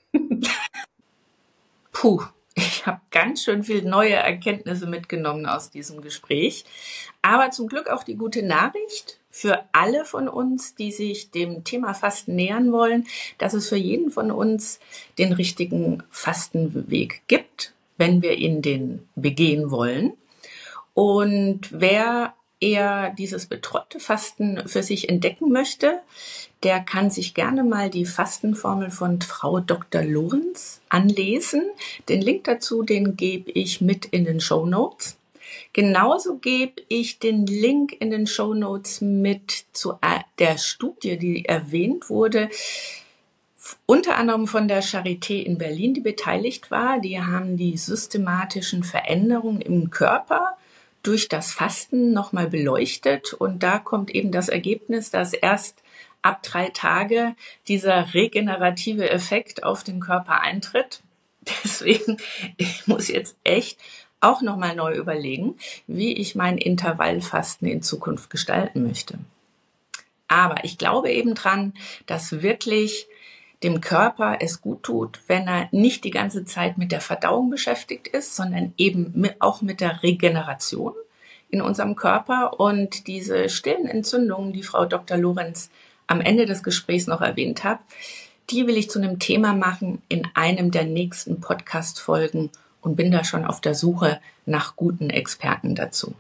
Puh, ich habe ganz schön viel neue Erkenntnisse mitgenommen aus diesem Gespräch. Aber zum Glück auch die gute Nachricht für alle von uns, die sich dem Thema Fasten nähern wollen, dass es für jeden von uns den richtigen Fastenweg gibt, wenn wir ihn den begehen wollen. Und wer eher dieses betreute Fasten für sich entdecken möchte, der kann sich gerne mal die Fastenformel von Frau Doktor Lorenz anlesen. Den Link dazu, den gebe ich mit in den Shownotes. Genauso gebe ich den Link in den Shownotes mit zu der Studie, die erwähnt wurde, unter anderem von der Charité in Berlin, die beteiligt war. Die haben die systematischen Veränderungen im Körper durch das Fasten nochmal beleuchtet. Und da kommt eben das Ergebnis, dass erst ab drei Tage dieser regenerative Effekt auf den Körper eintritt. Deswegen, ich muss jetzt echt auch nochmal neu überlegen, wie ich mein Intervallfasten in Zukunft gestalten möchte. Aber ich glaube eben dran, dass wirklich dem Körper es gut tut, wenn er nicht die ganze Zeit mit der Verdauung beschäftigt ist, sondern eben auch mit der Regeneration in unserem Körper. Und diese stillen Entzündungen, die Frau Doktor Lorenz am Ende des Gesprächs noch erwähnt hat, die will ich zu einem Thema machen in einem der nächsten Podcast-Folgen und bin da schon auf der Suche nach guten Experten dazu.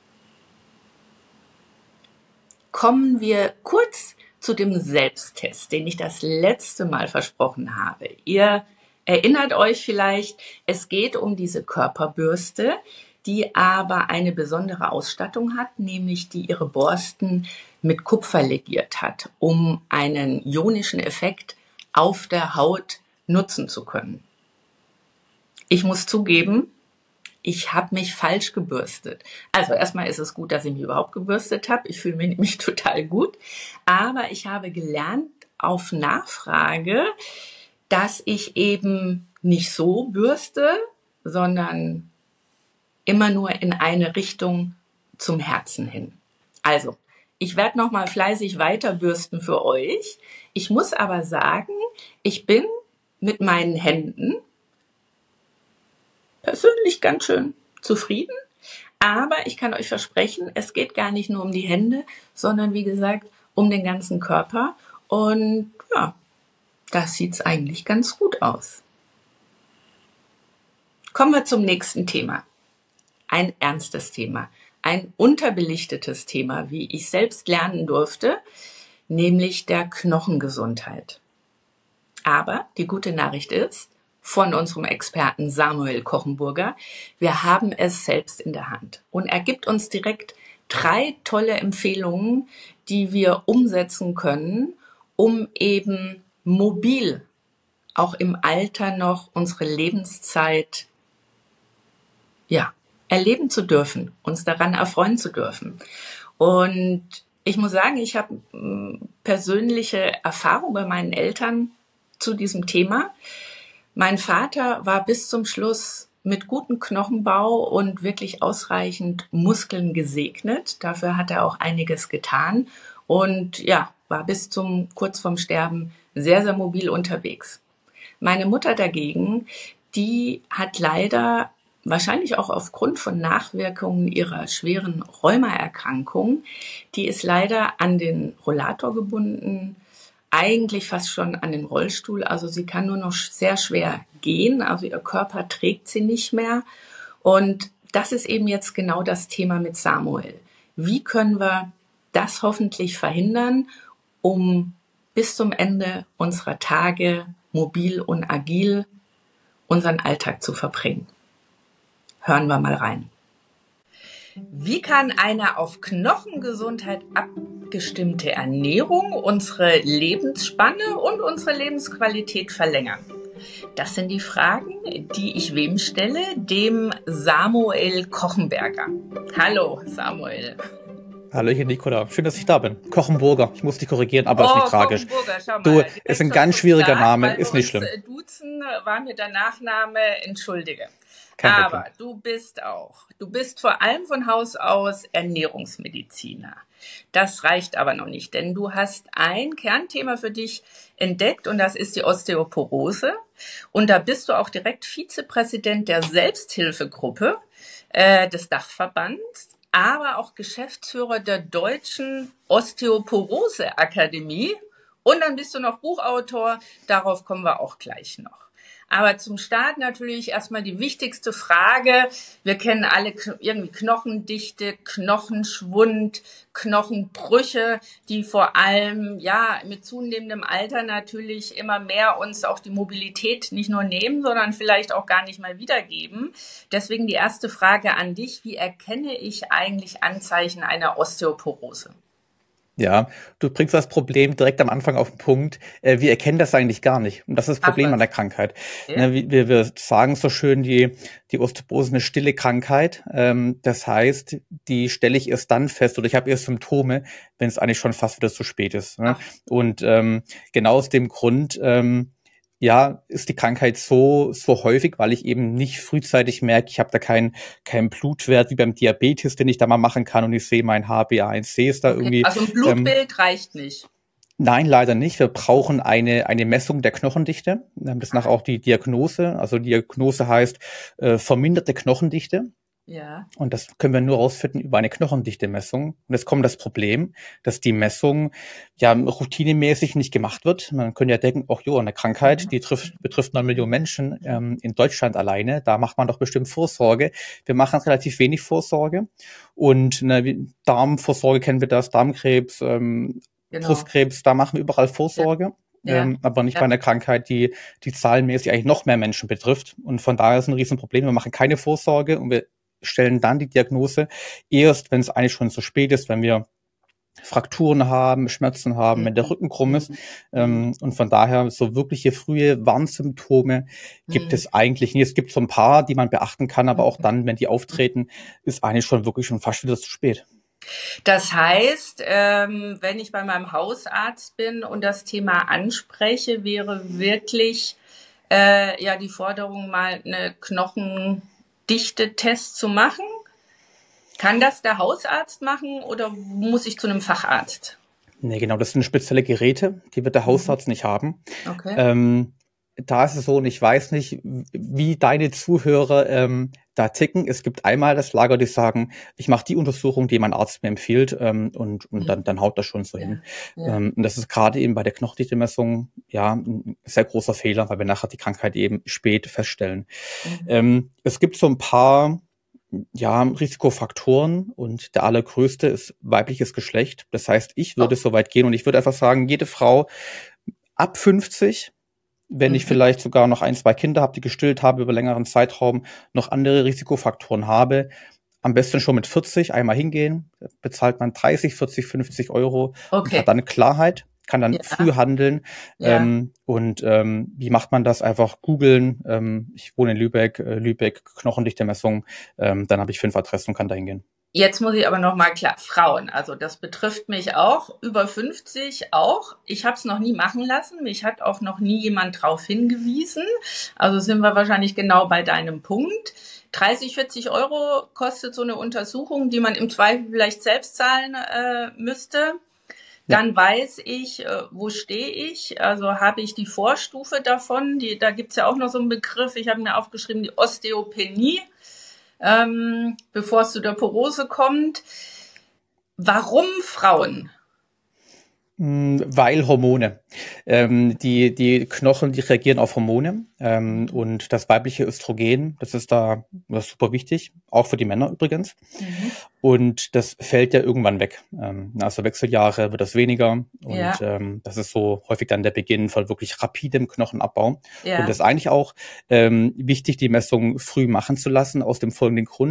Kommen wir kurz zu dem Selbsttest, den ich das letzte Mal versprochen habe. Ihr erinnert euch vielleicht, es geht um diese Körperbürste, die aber eine besondere Ausstattung hat, nämlich die ihre Borsten mit Kupfer legiert hat, um einen ionischen Effekt auf der Haut nutzen zu können. Ich muss zugeben, ich habe mich falsch gebürstet. Also erstmal ist es gut, dass ich mich überhaupt gebürstet habe. Ich fühle mich nämlich total gut. Aber ich habe gelernt auf Nachfrage, dass ich eben nicht so bürste, sondern immer nur in eine Richtung zum Herzen hin. Also, ich werde noch mal fleißig weiter bürsten für euch. Ich muss aber sagen, ich bin mit meinen Händen persönlich ganz schön zufrieden. Aber ich kann euch versprechen, es geht gar nicht nur um die Hände, sondern wie gesagt, um den ganzen Körper. Und ja, das sieht eigentlich ganz gut aus. Kommen wir zum nächsten Thema. Ein ernstes Thema, ein unterbelichtetes Thema, wie ich selbst lernen durfte, nämlich der Knochengesundheit. Aber die gute Nachricht ist, von unserem Experten Samuel Kochenburger, wir haben es selbst in der Hand. Und er gibt uns direkt drei tolle Empfehlungen, die wir umsetzen können, um eben mobil auch im Alter noch unsere Lebenszeit ja, erleben zu dürfen, uns daran erfreuen zu dürfen. Und ich muss sagen, ich habe persönliche Erfahrung bei meinen Eltern zu diesem Thema. Mein Vater war bis zum Schluss mit gutem Knochenbau und wirklich ausreichend Muskeln gesegnet. Dafür hat er auch einiges getan und ja, war bis zum kurz vorm Sterben sehr, sehr mobil unterwegs. Meine Mutter dagegen, die hat leider wahrscheinlich auch aufgrund von Nachwirkungen ihrer schweren Rheumaerkrankung, die ist leider an den Rollator gebunden, eigentlich fast schon an den Rollstuhl. Also sie kann nur noch sehr schwer gehen, also ihr Körper trägt sie nicht mehr. Und das ist eben jetzt genau das Thema mit Samuel. Wie können wir das hoffentlich verhindern, um bis zum Ende unserer Tage mobil und agil unseren Alltag zu verbringen? Hören wir mal rein. Wie kann eine auf Knochengesundheit abgestimmte Ernährung unsere Lebensspanne und unsere Lebensqualität verlängern? Das sind die Fragen, die ich wem stelle? Dem Samuel Kochenberger. Hallo Samuel. Hallöchen Nicola, schön, dass ich da bin. Kochenburger, ich muss dich korrigieren, aber oh, ist nicht tragisch. Schau mal, du, ist ein ganz schwieriger klar, Name, ist nicht schlimm. Duzen war mir der Nachname, entschuldige. Kein aber Problem. du bist auch, du bist vor allem von Haus aus Ernährungsmediziner. Das reicht aber noch nicht, denn du hast ein Kernthema für dich entdeckt und das ist die Osteoporose. Und da bist du auch direkt Vizepräsident der Selbsthilfegruppe äh, des Dachverbands, aber auch Geschäftsführer der Deutschen Osteoporose-Akademie. Und dann bist du noch Buchautor, darauf kommen wir auch gleich noch. Aber zum Start natürlich erstmal die wichtigste Frage. Wir kennen alle irgendwie Knochendichte, Knochenschwund, Knochenbrüche, die vor allem ja mit zunehmendem Alter natürlich immer mehr uns auch die Mobilität nicht nur nehmen, sondern vielleicht auch gar nicht mehr wiedergeben. Deswegen die erste Frage an dich. Wie erkenne ich eigentlich Anzeichen einer Osteoporose? Ja, du bringst das Problem direkt am Anfang auf den Punkt. Äh, wir erkennen das eigentlich gar nicht. Und das ist das Problem an der Krankheit. Ja. Ne, wir, wir sagen so schön, die, die Osteoporose ist eine stille Krankheit. Ähm, das heißt, die stelle ich erst dann fest oder ich habe erst Symptome, wenn es eigentlich schon fast wieder zu spät ist. Ne? Und ähm, genau aus dem Grund ähm, ja, ist die Krankheit so so häufig, weil ich eben nicht frühzeitig merke, ich habe da keinen keinen Blutwert wie beim Diabetes, den ich da mal machen kann und ich sehe, mein H b A eins C ist da okay. irgendwie. Also ein Blutbild ähm, reicht nicht. Nein, leider nicht. Wir brauchen eine eine Messung der Knochendichte. Das ist nachher auch die Diagnose. Also Diagnose heißt äh, verminderte Knochendichte. Ja. Und das können wir nur rausfinden über eine Knochendichte-Messung. Und jetzt kommt das Problem, dass die Messung ja routinemäßig nicht gemacht wird. Man könnte ja denken, ach jo, eine Krankheit, die trifft, betrifft neun Millionen Menschen ähm, in Deutschland alleine. Da macht man doch bestimmt Vorsorge. Wir machen relativ wenig Vorsorge. Und ne, Darmvorsorge kennen wir das, Darmkrebs, ähm, genau. Brustkrebs, da machen wir überall Vorsorge. Ja. Ja. Ähm, aber nicht ja. bei einer Krankheit, die die zahlenmäßig eigentlich noch mehr Menschen betrifft. Und von daher ist ein Riesenproblem. Wir machen keine Vorsorge und wir stellen dann die Diagnose erst, wenn es eigentlich schon zu spät ist, wenn wir Frakturen haben, Schmerzen haben, wenn der Rücken krumm ist. Ähm, und von daher so wirkliche frühe Warnsymptome gibt mhm. es eigentlich nicht. Es gibt so ein paar, die man beachten kann, aber auch dann, wenn die auftreten, ist eigentlich schon wirklich schon fast wieder zu spät. Das heißt, ähm, wenn ich bei meinem Hausarzt bin und das Thema anspreche, wäre wirklich äh, ja die Forderung, mal eine Knochendichte-Test zu machen. Kann das der Hausarzt machen oder muss ich zu einem Facharzt? Nee, genau, das sind spezielle Geräte, die wird der Hausarzt mhm. nicht haben. Okay. Ähm, da ist es so, und ich weiß nicht, wie deine Zuhörer ähm, da ticken. Es gibt einmal das Lager, die sagen, ich mache die Untersuchung, die mein Arzt mir empfiehlt, ähm, und, und mhm. dann, dann haut das schon so ja. hin. Ja. Ähm, und das ist gerade eben bei der Knochendichte-Messung ja ein sehr großer Fehler, weil wir nachher die Krankheit eben spät feststellen. Mhm. Ähm, es gibt so ein paar ja, Risikofaktoren und der allergrößte ist weibliches Geschlecht. Das heißt, ich würde oh. so weit gehen und ich würde einfach sagen, jede Frau ab fünfzig, wenn mhm. ich vielleicht sogar noch ein, zwei Kinder habe, die gestillt habe über längeren Zeitraum, noch andere Risikofaktoren habe, am besten schon mit vierzig einmal hingehen, bezahlt man dreißig, vierzig, fünfzig Euro okay. und hat dann Klarheit, kann dann ja. früh handeln. Ja. Ähm, und ähm, wie macht man das? Einfach googeln. Ähm, ich wohne in Lübeck, äh, Lübeck, Knochendichte-Messung. Ähm, dann habe ich fünf Adressen und kann da hingehen. Jetzt muss ich aber noch mal klar, Frauen, also das betrifft mich auch, über fünfzig auch. Ich habe es noch nie machen lassen, mich hat auch noch nie jemand drauf hingewiesen. Also sind wir wahrscheinlich genau bei deinem Punkt. dreißig, vierzig Euro kostet so eine Untersuchung, die man im Zweifel vielleicht selbst zahlen äh, müsste. Dann ja. weiß ich, äh, wo stehe ich, also habe ich die Vorstufe davon, die, da gibt's ja auch noch so einen Begriff, ich habe mir aufgeschrieben, die Osteopenie. Ähm, bevor es zu der Porose kommt. Warum Frauen? Weil Hormone. Ähm, die, die Knochen, die reagieren auf Hormone. Ähm, und das weibliche Östrogen, das ist da das ist super wichtig, auch für die Männer übrigens. Mhm. Und das fällt ja irgendwann weg. Ähm, also Wechseljahre wird das weniger. Und ja. ähm, das ist so häufig dann der Beginn von wirklich rapidem Knochenabbau. Ja. Und das ist eigentlich auch ähm, wichtig, die Messung früh machen zu lassen, aus dem folgenden Grund.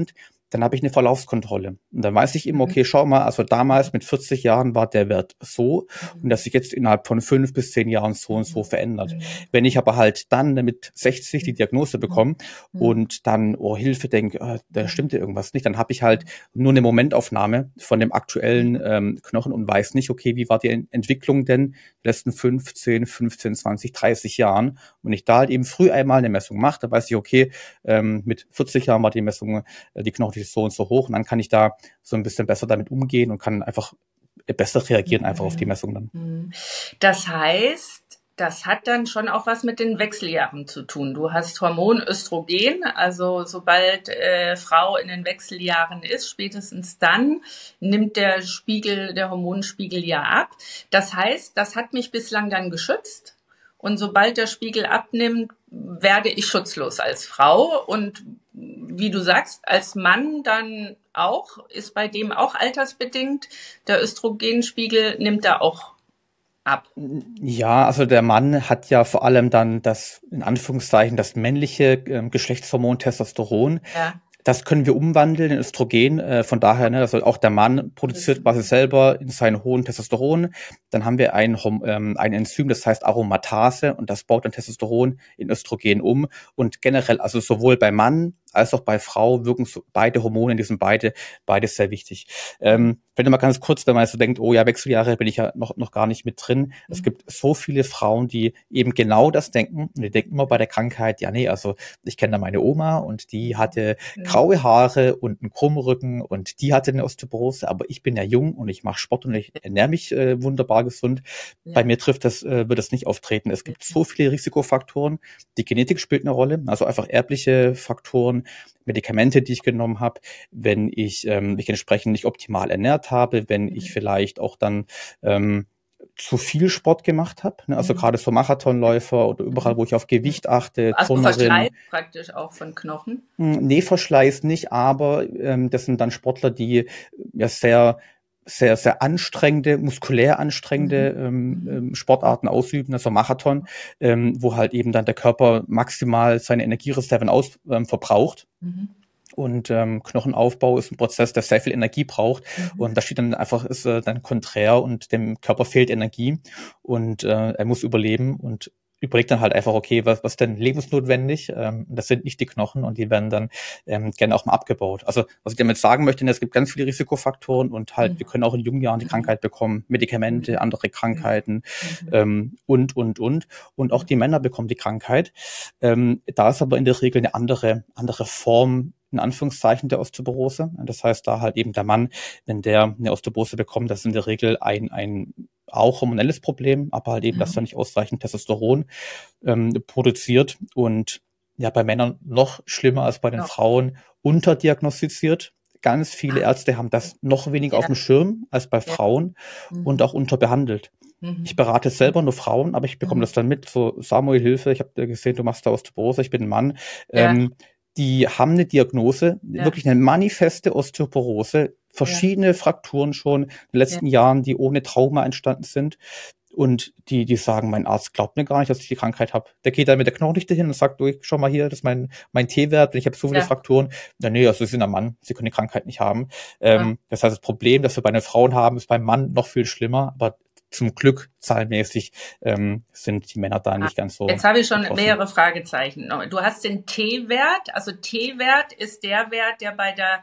dann habe ich eine Verlaufskontrolle. Und dann weiß ich immer, okay, schau mal, also damals mit vierzig Jahren war der Wert so und dass sich jetzt innerhalb von fünf bis zehn Jahren so und so verändert. Wenn ich aber halt dann mit sechzig die Diagnose bekomme und dann, oh, Hilfe, denke, äh, da stimmt ja irgendwas nicht, dann habe ich halt nur eine Momentaufnahme von dem aktuellen ähm, Knochen und weiß nicht, okay, wie war die Entwicklung denn die letzten fünfzehn, fünfzehn, zwanzig, dreißig Jahren. Und wenn ich da halt eben früh einmal eine Messung mache, dann weiß ich, okay, ähm, mit vierzig Jahren war die Messung, äh, die Knochen so und so hoch und dann kann ich da so ein bisschen besser damit umgehen und kann einfach besser reagieren einfach auf die Messung dann. Das heißt, das hat dann schon auch was mit den Wechseljahren zu tun. Du hast Hormon Östrogen, also sobald äh, Frau in den Wechseljahren ist, spätestens dann nimmt der Spiegel, der Hormonspiegel ja ab. Das heißt, das hat mich bislang dann geschützt und sobald der Spiegel abnimmt, werde ich schutzlos als Frau und wie du sagst, als Mann dann auch, ist bei dem auch altersbedingt. Der Östrogenspiegel nimmt da auch ab. Ja, also der Mann hat ja vor allem dann das, in Anführungszeichen, das männliche äh, Geschlechtshormon Testosteron. Ja. Das können wir umwandeln in Östrogen. Äh, von daher, ne, also auch der Mann produziert quasi selber in seinen hohen Testosteron. Dann haben wir ein, ähm, ein Enzym, das heißt Aromatase, und das baut dann Testosteron in Östrogen um. Und generell, also sowohl bei Mann als auch bei Frau wirken so beide Hormone, die sind beide, beides sehr wichtig. Ähm, vielleicht mal ganz kurz, wenn man so denkt, oh ja, Wechseljahre bin ich ja noch, noch gar nicht mit drin. Mhm. Es gibt so viele Frauen, die eben genau das denken. Und die denken immer bei der Krankheit, ja nee, also ich kenne da meine Oma und die hatte mhm. graue Haare und einen Krummrücken und die hatte eine Osteoporose, aber ich bin ja jung und ich mache Sport und ich ernähre mich äh, wunderbar gesund. Ja. Bei mir trifft das, äh, wird das nicht auftreten. Es gibt so viele Risikofaktoren. Die Genetik spielt eine Rolle, also einfach erbliche Faktoren, Medikamente, die ich genommen habe, wenn ich ähm, mich entsprechend nicht optimal ernährt habe, wenn ich vielleicht auch dann ähm, zu viel Sport gemacht habe, ne? Also mhm. gerade so Marathonläufer oder überall, wo ich auf Gewicht achte. Also Verschleiß praktisch auch von Knochen? Nee, Verschleiß nicht, aber ähm, das sind dann Sportler, die ja sehr sehr, sehr anstrengende, muskulär anstrengende mhm. ähm, Sportarten ausüben, also Marathon, ähm, wo halt eben dann der Körper maximal seine Energiereserven aus, ähm, verbraucht. Mhm. Und ähm, Knochenaufbau ist ein Prozess, der sehr viel Energie braucht. Mhm. Und da steht dann einfach, ist äh, dann konträr und dem Körper fehlt Energie und äh, er muss überleben und überlegt dann halt einfach, okay, was, was denn lebensnotwendig? Ähm, das sind nicht die Knochen und die werden dann ähm, gerne auch mal abgebaut. Also was ich damit sagen möchte, es gibt ganz viele Risikofaktoren und halt, mhm. wir können auch in jungen Jahren die Krankheit bekommen, Medikamente, mhm. andere Krankheiten mhm. ähm, und, und, und. Und auch die Männer bekommen die Krankheit. Ähm, da ist aber in der Regel eine andere, andere Form, in Anführungszeichen, der Osteoporose. Das heißt, da halt eben der Mann, wenn der eine Osteoporose bekommt, das ist in der Regel ein, ein auch hormonelles Problem, aber halt eben, mhm. dass er nicht ausreichend Testosteron ähm, produziert und ja, bei Männern noch schlimmer als bei den ja. Frauen unterdiagnostiziert. Ganz viele Ärzte haben das noch weniger ja. auf dem Schirm als bei ja. Frauen mhm. und auch unterbehandelt. Mhm. Ich berate selber nur Frauen, aber ich bekomme mhm. das dann mit, so Samuel, Hilfe, ich habe gesehen, du machst da Osteoporose, ich bin ein Mann. Ja. Ähm, die haben eine Diagnose, ja. wirklich eine manifeste Osteoporose, verschiedene ja. Frakturen schon in den letzten ja. Jahren, die ohne Trauma entstanden sind. Und die, die sagen, mein Arzt glaubt mir gar nicht, dass ich die Krankheit habe. Der geht dann mit der Knochendichte hin und sagt, du, schau mal hier, das ist mein, mein T-Wert, ich habe so viele ja. Frakturen. Na nee, also Sie sind ein Mann, Sie können die Krankheit nicht haben. Ähm, ja. Das heißt, das Problem, das wir bei den Frauen haben, ist beim Mann noch viel schlimmer, aber zum Glück zahlenmäßig ähm, sind die Männer da nicht ganz so. Jetzt habe ich schon betroffen. Mehrere Fragezeichen. Du hast den T-Wert, also T-Wert ist der Wert, der bei der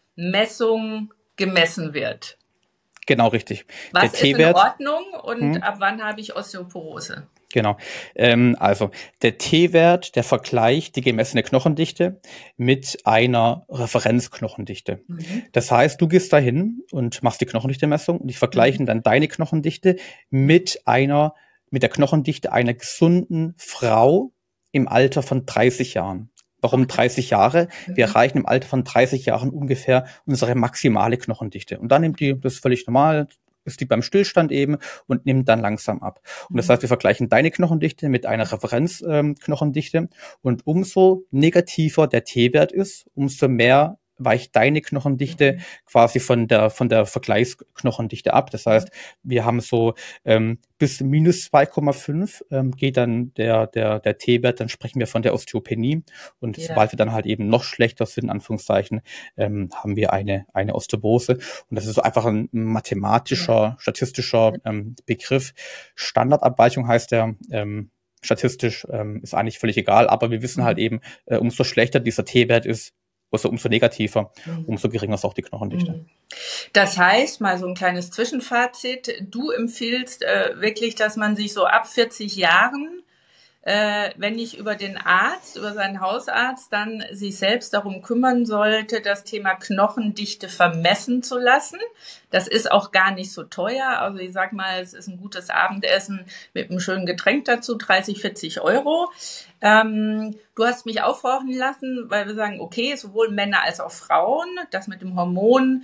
Messung gemessen wird. Genau, richtig. Was der ist T-Wert, in Ordnung und hm. ab wann habe ich Osteoporose? Genau. Ähm, also der T-Wert, der vergleicht die gemessene Knochendichte mit einer Referenzknochendichte. Mhm. Das heißt, du gehst dahin und machst die Knochendichte-Messung und ich vergleiche mhm. dann deine Knochendichte mit einer, mit der Knochendichte einer gesunden Frau im Alter von dreißig Jahren. Warum dreißig Jahre? Mhm. Wir erreichen im Alter von dreißig Jahren ungefähr unsere maximale Knochendichte. Und dann nimmt die, das ist völlig normal, ist die beim Stillstand eben und nimmt dann langsam ab. Und das heißt, wir vergleichen deine Knochendichte mit einer Referenzknochendichte ähm, und umso negativer der T-Wert ist, umso mehr weicht deine Knochendichte mhm. quasi von der von der Vergleichsknochendichte ab. Das heißt, wir haben so ähm, bis minus zwei Komma fünf ähm, geht dann der der der T-Wert, dann sprechen wir von der Osteopenie. Und ja. sobald wir dann halt eben noch schlechter sind, in Anführungszeichen, ähm, haben wir eine eine Osteoporose. Und das ist so einfach ein mathematischer, ja. statistischer ähm, Begriff. Standardabweichung heißt der, ähm, statistisch ähm, ist eigentlich völlig egal, aber wir wissen mhm. halt eben, äh, umso schlechter dieser T-Wert ist, also umso negativer, mhm. umso geringer ist auch die Knochendichte. Mhm. Das heißt, mal so ein kleines Zwischenfazit, du empfiehlst äh, wirklich, dass man sich so ab vierzig Jahren, äh, wenn nicht über den Arzt, über seinen Hausarzt, dann sich selbst darum kümmern sollte, das Thema Knochendichte vermessen zu lassen. Das ist auch gar nicht so teuer. Also ich sag mal, es ist ein gutes Abendessen mit einem schönen Getränk dazu, dreißig, vierzig Euro. Ähm, du hast mich aufhorchen lassen, weil wir sagen, okay, sowohl Männer als auch Frauen, das mit dem Hormon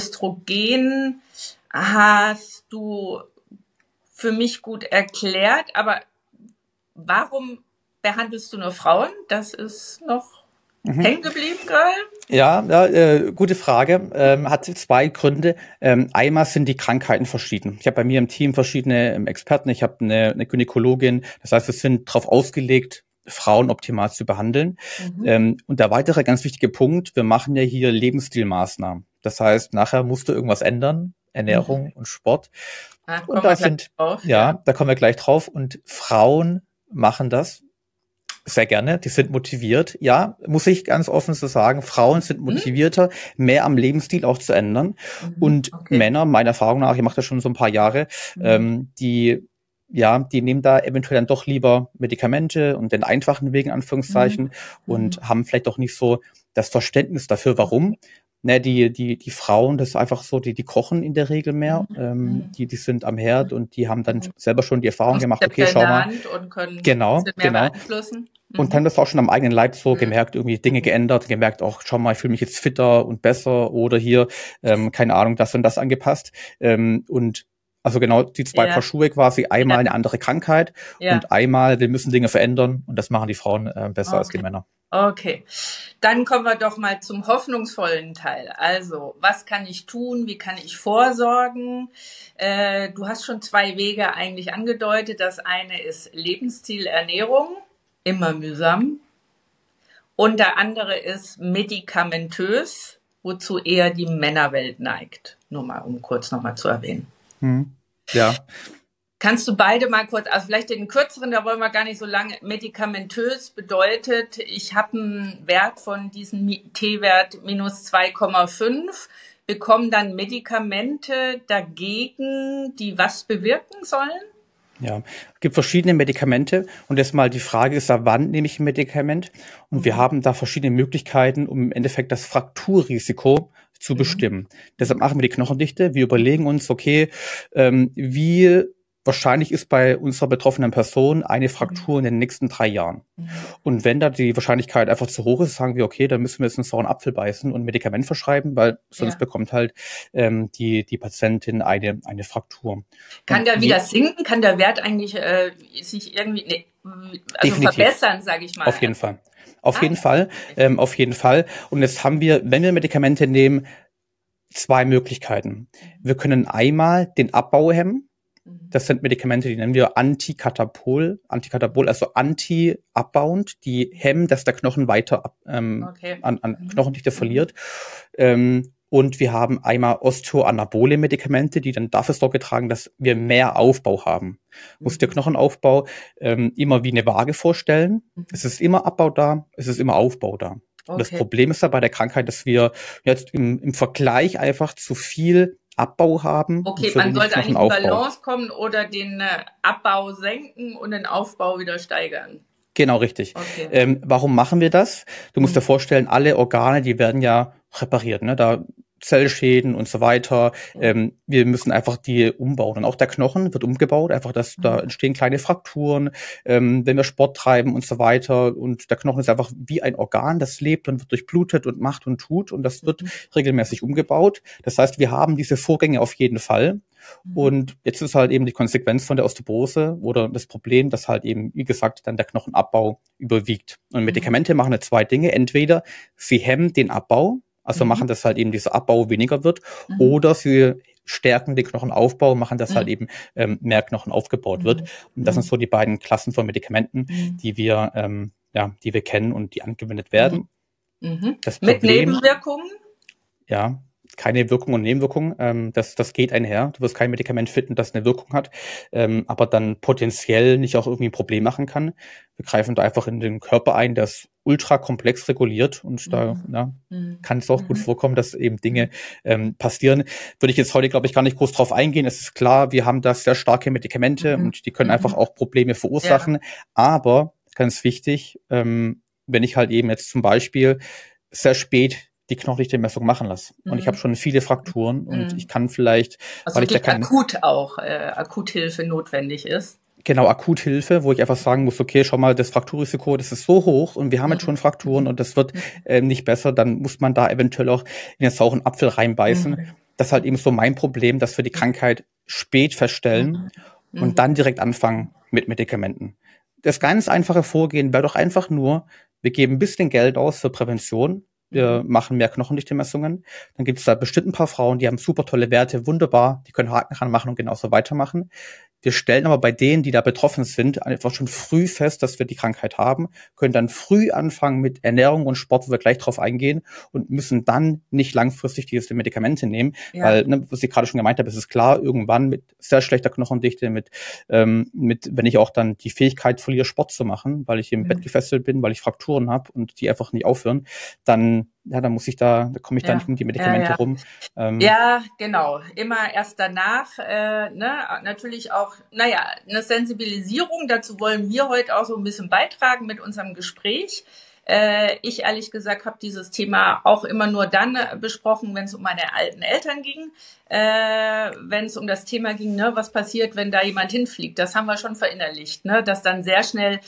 Östrogen hast du für mich gut erklärt, aber warum behandelst du nur Frauen? Das ist noch mhm. hängen geblieben gerade. Ja, ja äh, gute Frage. Ähm, hat zwei Gründe. Ähm, einmal sind die Krankheiten verschieden. Ich habe bei mir im Team verschiedene ähm, Experten. Ich habe eine, eine Gynäkologin. Das heißt, wir sind darauf ausgelegt, Frauen optimal zu behandeln. Mhm. Ähm, und der weitere ganz wichtige Punkt, wir machen ja hier Lebensstilmaßnahmen. Das heißt, nachher musst du irgendwas ändern, Ernährung mhm. und Sport. Ah, und da sind, drauf, ja, ja, da kommen wir gleich drauf. Und Frauen machen das sehr gerne, die sind motiviert. Ja, muss ich ganz offen so sagen, Frauen sind motivierter, mhm. mehr am Lebensstil auch zu ändern. Mhm. Und okay. Männer, meiner Erfahrung nach, ich mache das schon so ein paar Jahre, mhm. ähm, die ja, die nehmen da eventuell dann doch lieber Medikamente und den einfachen Weg in Anführungszeichen mhm. und mhm. haben vielleicht auch nicht so das Verständnis dafür, warum. Ne, die, die, die Frauen, das ist einfach so, die, die kochen in der Regel mehr, mhm. ähm, die, die sind am Herd und die haben dann selber schon die Erfahrung gemacht, okay, schau mal. Und können genau, mehr genau. beeinflussen. Mhm. Und haben das auch schon am eigenen Leib so mhm. gemerkt, irgendwie Dinge geändert, gemerkt auch, schau mal, ich fühle mich jetzt fitter und besser oder hier, ähm, keine Ahnung, das und das angepasst. Ähm, und also genau die zwei ja. Paar Schuhe quasi, einmal ja. eine andere Krankheit ja. und einmal, wir müssen Dinge verändern und das machen die Frauen äh, besser okay. als die Männer. Okay, dann kommen wir doch mal zum hoffnungsvollen Teil. Also, was kann ich tun? Wie kann ich vorsorgen? Äh, du hast schon zwei Wege eigentlich angedeutet. Das eine ist Lebensstil, Ernährung, immer mühsam. Und der andere ist medikamentös, wozu eher die Männerwelt neigt. Nur mal, um kurz nochmal zu erwähnen. Hm. Ja. Kannst du beide mal kurz, also vielleicht den kürzeren, da wollen wir gar nicht so lange, medikamentös bedeutet, ich habe einen Wert von diesem T-Wert minus zwei Komma fünf, bekomme dann Medikamente dagegen, die was bewirken sollen? Ja, es gibt verschiedene Medikamente und jetzt mal die Frage ist, ab wann nehme ich ein Medikament? Und mhm. wir haben da verschiedene Möglichkeiten, um im Endeffekt das Frakturrisiko zu mhm. bestimmen. Deshalb machen wir die Knochendichte. Wir überlegen uns, okay, ähm, wie wahrscheinlich ist bei unserer betroffenen Person eine Fraktur in den nächsten drei Jahren. Mhm. Und wenn da die Wahrscheinlichkeit einfach zu hoch ist, sagen wir, okay, dann müssen wir jetzt einen sauren Apfel beißen und ein Medikament verschreiben, weil sonst ja. bekommt halt ähm, die die Patientin eine eine Fraktur. Kann der wieder sinken? Kann der Wert eigentlich äh, sich irgendwie nee, also definitiv. verbessern, sage ich mal? Auf jeden Fall. Auf ah, jeden Fall. Ähm, auf jeden Fall. Und jetzt haben wir, wenn wir Medikamente nehmen, zwei Möglichkeiten. Wir können einmal den Abbau hemmen. Das sind Medikamente, die nennen wir Antikatabol, Antikatabol, also anti-abbauend, die hemmen, dass der Knochen weiter ab, ähm, okay. an, an Knochendichte verliert. Ähm, und wir haben einmal osteoanabole Medikamente, die dann dafür Sorge tragen, dass wir mehr Aufbau haben. Mhm. Muss der Knochenaufbau ähm, immer wie eine Waage vorstellen. Mhm. Es ist immer Abbau da, es ist immer Aufbau da. Okay. Und das Problem ist da bei der Krankheit, dass wir jetzt im, im Vergleich einfach zu viel Abbau haben. Okay, man sollte eigentlich in Balance kommen oder den äh, Abbau senken und den Aufbau wieder steigern. Genau, richtig. Okay. Ähm, warum machen wir das? Du musst mhm. dir vorstellen, alle Organe, die werden ja repariert, ne? Da Zellschäden und so weiter. Mhm. Ähm, wir müssen einfach die umbauen. Und auch der Knochen wird umgebaut, einfach, dass mhm. da entstehen kleine Frakturen, ähm, wenn wir Sport treiben und so weiter. Und der Knochen ist einfach wie ein Organ, das lebt und wird durchblutet und macht und tut. Und das wird mhm. regelmäßig umgebaut. Das heißt, wir haben diese Vorgänge auf jeden Fall. Mhm. Und jetzt ist halt eben die Konsequenz von der Osteoporose oder das Problem, dass halt eben, wie gesagt, dann der Knochenabbau überwiegt. Und Medikamente mhm. machen zwei Dinge. Entweder sie hemmen den Abbau, Also Mhm. machen, dass halt eben dieser Abbau weniger wird. Mhm. Oder sie stärken den Knochenaufbau, machen, dass Mhm. halt eben ähm, mehr Knochen aufgebaut Mhm. wird. Und das Mhm. sind so die beiden Klassen von Medikamenten, Mhm. die wir, ähm, ja, die wir kennen und die angewendet werden. Mhm. Das Mit Problem, Nebenwirkungen? ja, keine Wirkung und Nebenwirkung. Ähm, das, das geht einher. Du wirst kein Medikament finden, das eine Wirkung hat, ähm, aber dann potenziell nicht auch irgendwie ein Problem machen kann. Wir greifen da einfach in den Körper ein, das ultra komplex reguliert und Mhm. da ja, Mhm. kann es auch gut Mhm. vorkommen, dass eben Dinge ähm, passieren. Würde ich jetzt heute, glaube ich, gar nicht groß drauf eingehen. Es ist klar, wir haben da sehr starke Medikamente Mhm. und die können Mhm. einfach auch Probleme verursachen. Aber ganz wichtig, ähm, wenn ich halt eben jetzt zum Beispiel sehr spät die Knochendichte-Messung machen lasse. Und ich habe Mhm. schon viele Frakturen und Mhm. ich kann vielleicht, Also weil ich da wirklich kein, akut auch, äh, Akuthilfe notwendig ist. genau, Akuthilfe, wo ich einfach sagen muss, okay, schau mal, das Frakturrisiko, das ist so hoch und wir haben jetzt Mhm. schon Frakturen und das wird Mhm. ähm, nicht besser, dann muss man da eventuell auch in den sauren Apfel reinbeißen. Mhm. Das ist halt eben so mein Problem, dass wir die Krankheit spät feststellen Mhm. und dann direkt anfangen mit Medikamenten. Das ganz einfache Vorgehen wäre doch einfach nur, wir geben ein bisschen Geld aus für Prävention, wir Mhm. machen mehr Knochendichte-Messungen, dann gibt es da bestimmt ein paar Frauen, die haben super tolle Werte, wunderbar, die können Haken dran machen und genauso weitermachen. Wir stellen aber bei denen, die da betroffen sind, einfach schon früh fest, dass wir die Krankheit haben, können dann früh anfangen mit Ernährung und Sport, wo wir gleich drauf eingehen und müssen dann nicht langfristig diese Medikamente nehmen, Ja. weil, ne, was ich gerade schon gemeint habe, es ist klar, irgendwann mit sehr schlechter Knochendichte, mit, ähm, mit, wenn ich auch dann die Fähigkeit verliere, Sport zu machen, weil ich im Mhm. Bett gefesselt bin, weil ich Frakturen habe und die einfach nicht aufhören, dann, ja, dann muss ich da, da komme ich da Ja. nicht um die Ja, Medikamente ja. rum. Ähm, Ja, genau. Immer erst danach. Äh, ne? Natürlich auch, naja, eine Sensibilisierung. Dazu wollen wir heute auch so ein bisschen beitragen mit unserem Gespräch. Äh, ich ehrlich gesagt habe dieses Thema auch immer nur dann äh, besprochen, wenn es um meine alten Eltern ging. Äh, wenn es um das Thema ging, ne, was passiert, wenn da jemand hinfliegt. Das haben wir schon verinnerlicht, ne? Dass dann sehr schnell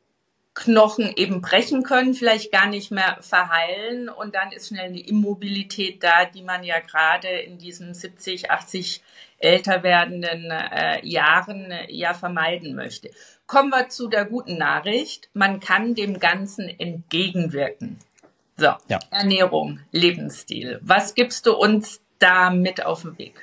Knochen eben brechen können, vielleicht gar nicht mehr verheilen und dann ist schnell eine Immobilität da, die man ja gerade in diesen siebzig, achtzig älter werdenden äh, Jahren äh, ja vermeiden möchte. Kommen wir zu der guten Nachricht. Man kann dem Ganzen entgegenwirken. So, ja. Ernährung, Lebensstil. Was gibst du uns da mit auf den Weg?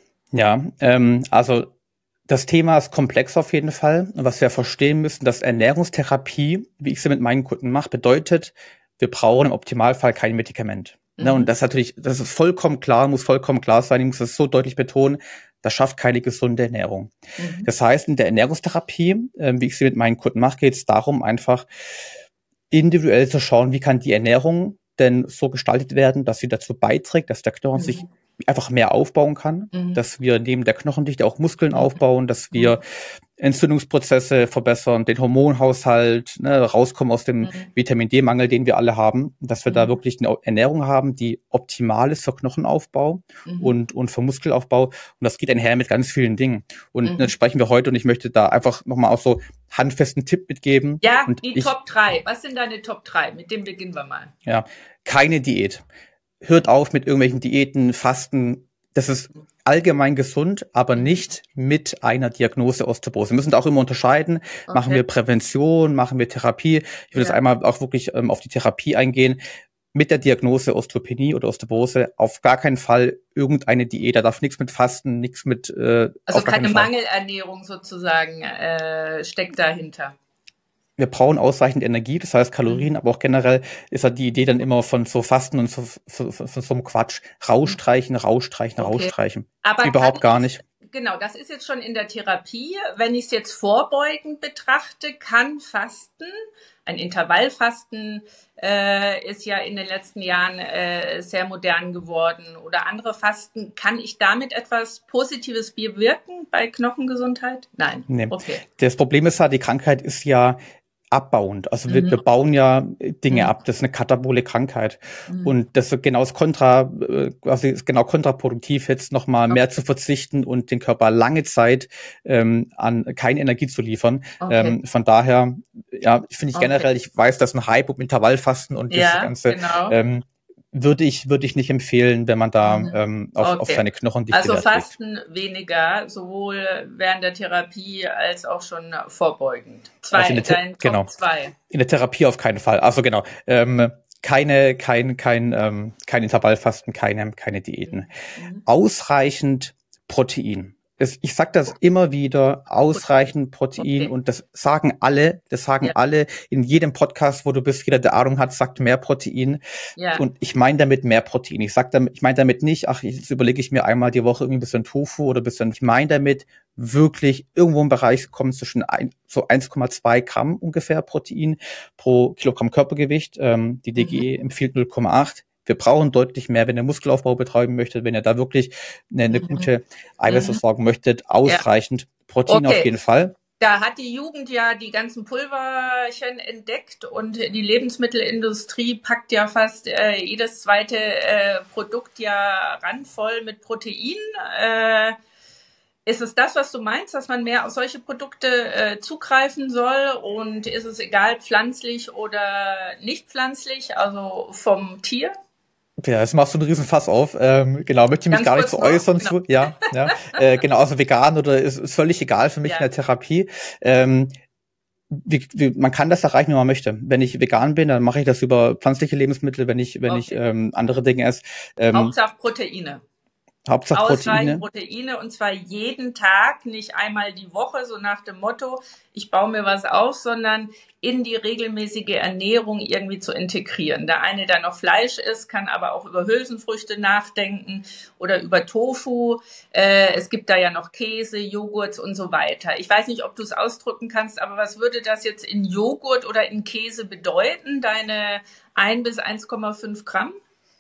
Ja, ähm, also das Thema ist komplex auf jeden Fall. Und was wir verstehen müssen, dass Ernährungstherapie, wie ich sie mit meinen Kunden mache, bedeutet, wir brauchen im Optimalfall kein Medikament. Mhm. Ne, und das ist natürlich, das ist vollkommen klar, muss vollkommen klar sein, ich muss das so deutlich betonen, das schafft keine gesunde Ernährung. Mhm. Das heißt, in der Ernährungstherapie, äh, wie ich sie mit meinen Kunden mache, geht es darum, einfach individuell zu schauen, wie kann die Ernährung denn so gestaltet werden, dass sie dazu beiträgt, dass der Knochen mhm. sich einfach mehr aufbauen kann, mhm. dass wir neben der Knochendichte auch Muskeln mhm. aufbauen, dass wir Entzündungsprozesse verbessern, den Hormonhaushalt, ne, rauskommen aus dem mhm. Vitamin-D-Mangel, den wir alle haben, dass wir mhm. da wirklich eine Ernährung haben, die optimal ist für Knochenaufbau mhm. und, und für Muskelaufbau. Und das geht einher mit ganz vielen Dingen. Und mhm. dann sprechen wir heute und ich möchte da einfach nochmal auch so handfesten Tipp mitgeben. Ja, und die ich, Top drei. Was sind deine Top drei? Mit dem beginnen wir mal. Ja, keine Diät. Hört auf mit irgendwelchen Diäten, Fasten. Das ist allgemein gesund, aber nicht mit einer Diagnose Osteoporose. Wir müssen da auch immer unterscheiden. Okay. Machen wir Prävention, machen wir Therapie. Ich will ja. jetzt einmal auch wirklich ähm, auf die Therapie eingehen. Mit der Diagnose Osteopenie oder Osteoporose auf gar keinen Fall irgendeine Diät. Da darf nichts mit Fasten, nichts mit... Äh, also keine Mangelernährung sozusagen äh, steckt dahinter. Wir brauchen ausreichend Energie, das heißt Kalorien, mhm. aber auch generell ist halt die Idee dann immer von so Fasten und so, von so, so einem Quatsch. Rausstreichen, rausstreichen, okay. rausstreichen. Aber überhaupt gar nicht. Genau, das ist jetzt schon in der Therapie. Wenn ich es jetzt vorbeugend betrachte, kann Fasten, ein Intervallfasten äh, ist ja in den letzten Jahren äh, sehr modern geworden oder andere Fasten. Kann ich damit etwas Positives bewirken bei Knochengesundheit? Nein. Nee. Okay. Das Problem ist ja, die Krankheit ist ja abbauend. Also wir, mhm. wir bauen ja Dinge mhm. ab. Das ist eine katabole Krankheit. Mhm. Und das ist genau das Kontra, quasi ist genau kontraproduktiv, jetzt nochmal okay. mehr zu verzichten und den Körper lange Zeit ähm, an keine Energie zu liefern. Okay. Ähm, von daher, ja, finde ich okay. generell, ich weiß, dass ein Hype um Intervallfasten und ja, das Ganze genau. ähm, würde ich, würde ich nicht empfehlen, wenn man da mhm. ähm, auf, okay. auf seine Knochendichte Also Wert Fasten legt. weniger, sowohl während der Therapie als auch schon vorbeugend. Zwei, also in der dein Top genau. zwei. In der Therapie auf keinen Fall. Also genau. Ähm, keine, kein, kein, ähm, kein Intervallfasten, keine, keine Diäten. Mhm. Ausreichend Protein. Es, ich sage das immer wieder, ausreichend Protein, okay. Und das sagen alle, das sagen ja. alle in jedem Podcast, wo du bist, jeder, der Ahnung hat, sagt mehr Protein. Ja. Und ich meine damit mehr Protein. Ich sag damit, ich meine damit nicht, ach, jetzt überlege ich mir einmal die Woche irgendwie ein bisschen Tofu oder ein bisschen, ich meine damit wirklich irgendwo im Bereich kommen zwischen ein, so eins Komma zwei Gramm ungefähr Protein pro Kilogramm Körpergewicht. Ähm, die D G E mhm. empfiehlt null Komma acht. Wir brauchen deutlich mehr, wenn ihr Muskelaufbau betreiben möchtet, wenn ihr da wirklich eine, eine gute Eiweißversorgung mhm. möchtet, ausreichend ja. Protein okay. auf jeden Fall. Da hat die Jugend ja die ganzen Pulverchen entdeckt und die Lebensmittelindustrie packt ja fast äh, jedes zweite äh, Produkt ja randvoll mit Protein. Äh, ist es das, was du meinst, dass man mehr auf solche Produkte äh, zugreifen soll? Und ist es egal, pflanzlich oder nicht pflanzlich, also vom Tier? Ja, jetzt machst du einen riesen Fass auf. Ähm, genau, möchte ich mich Ganz gar nicht so äußern genau. zu. Ja, ja. äh, genau, also vegan oder ist, ist völlig egal für mich ja. in der Therapie. Ähm, wie, wie, man kann das erreichen, wie man möchte. Wenn ich vegan bin, dann mache ich das über pflanzliche Lebensmittel. Wenn ich, wenn okay. ich ähm, andere Dinge esse. Ähm, Hauptsache Proteine. Hauptsache Proteine. Proteine und zwar jeden Tag, nicht einmal die Woche, so nach dem Motto, ich baue mir was auf, sondern in die regelmäßige Ernährung irgendwie zu integrieren. Der eine, der noch Fleisch isst, kann aber auch über Hülsenfrüchte nachdenken oder über Tofu. Äh, es gibt da ja noch Käse, Joghurt und so weiter. Ich weiß nicht, ob du es ausdrücken kannst, aber was würde das jetzt in Joghurt oder in Käse bedeuten, deine ein bis eins Komma fünf Gramm?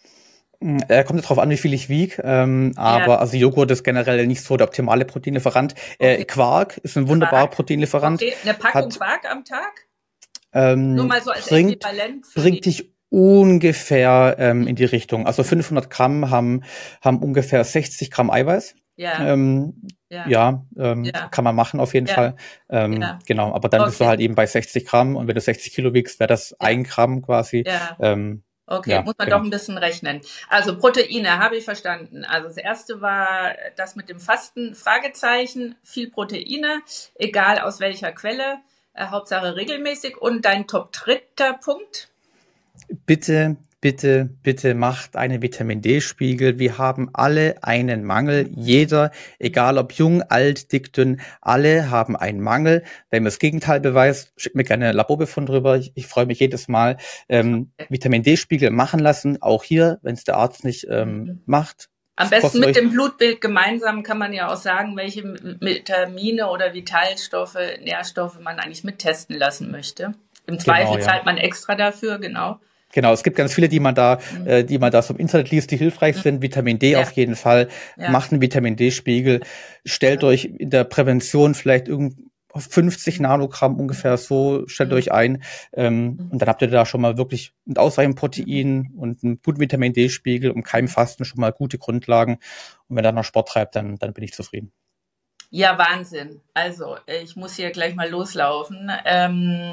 Er kommt darauf an, wie viel ich wiege, ähm, aber ja. also Joghurt ist generell nicht so der optimale Proteinlieferant. Okay. Äh, Quark ist ein wunderbarer Quark. Proteinlieferant. Okay. Eine Packung Hat, Quark am Tag? Ähm, Nur mal so als bringt, Äquivalent. Bringt dich ungefähr ähm, in die Richtung. Also fünfhundert Gramm haben haben ungefähr sechzig Gramm Eiweiß. Ja, ähm, ja, ja, ähm, ja. kann man machen auf jeden ja. Fall. Ähm, ja. Genau, aber dann okay. bist du halt eben bei sechzig Gramm und wenn du sechzig Kilo wiegst, wäre das ja. ein Gramm quasi. Ja. Ähm, Okay, ja, muss man genau. doch ein bisschen rechnen. Also Proteine habe ich verstanden. Also das erste war das mit dem Fasten, Fragezeichen, viel Proteine, egal aus welcher Quelle, äh, Hauptsache regelmäßig. Und dein Top dritter Punkt? Bitte, bitte, bitte macht einen Vitamin-D-Spiegel. Wir haben alle einen Mangel. Jeder, egal ob jung, alt, dick, dünn, alle haben einen Mangel. Wenn mir das Gegenteil beweist, schickt mir gerne einen Laborbefund drüber. Ich, ich freue mich jedes Mal. Ähm, Vitamin-D-Spiegel machen lassen. Auch hier, wenn es der Arzt nicht ähm, mhm. macht. Am besten mit dem Blutbild gemeinsam kann man ja auch sagen, welche Vitamine oder Vitalstoffe, Nährstoffe man eigentlich mittesten lassen möchte. Im Zweifel genau, zahlt ja. man extra dafür, genau. Genau, es gibt ganz viele, die man da, mhm. äh, die man da so im Internet liest, die hilfreich mhm. sind. Vitamin D ja. auf jeden Fall. Ja. Macht einen Vitamin D-Spiegel. Stellt ja. euch in der Prävention vielleicht irgend fünfzig Nanogramm ungefähr so, stellt mhm. euch ein. Ähm, mhm. Und dann habt ihr da schon mal wirklich mit ausreichend Protein und einen guten Vitamin D-Spiegel und keinem Fasten schon mal gute Grundlagen. Und wenn ihr noch Sport treibt, dann, dann bin ich zufrieden. Ja, Wahnsinn. Also, ich muss hier gleich mal loslaufen. Ähm,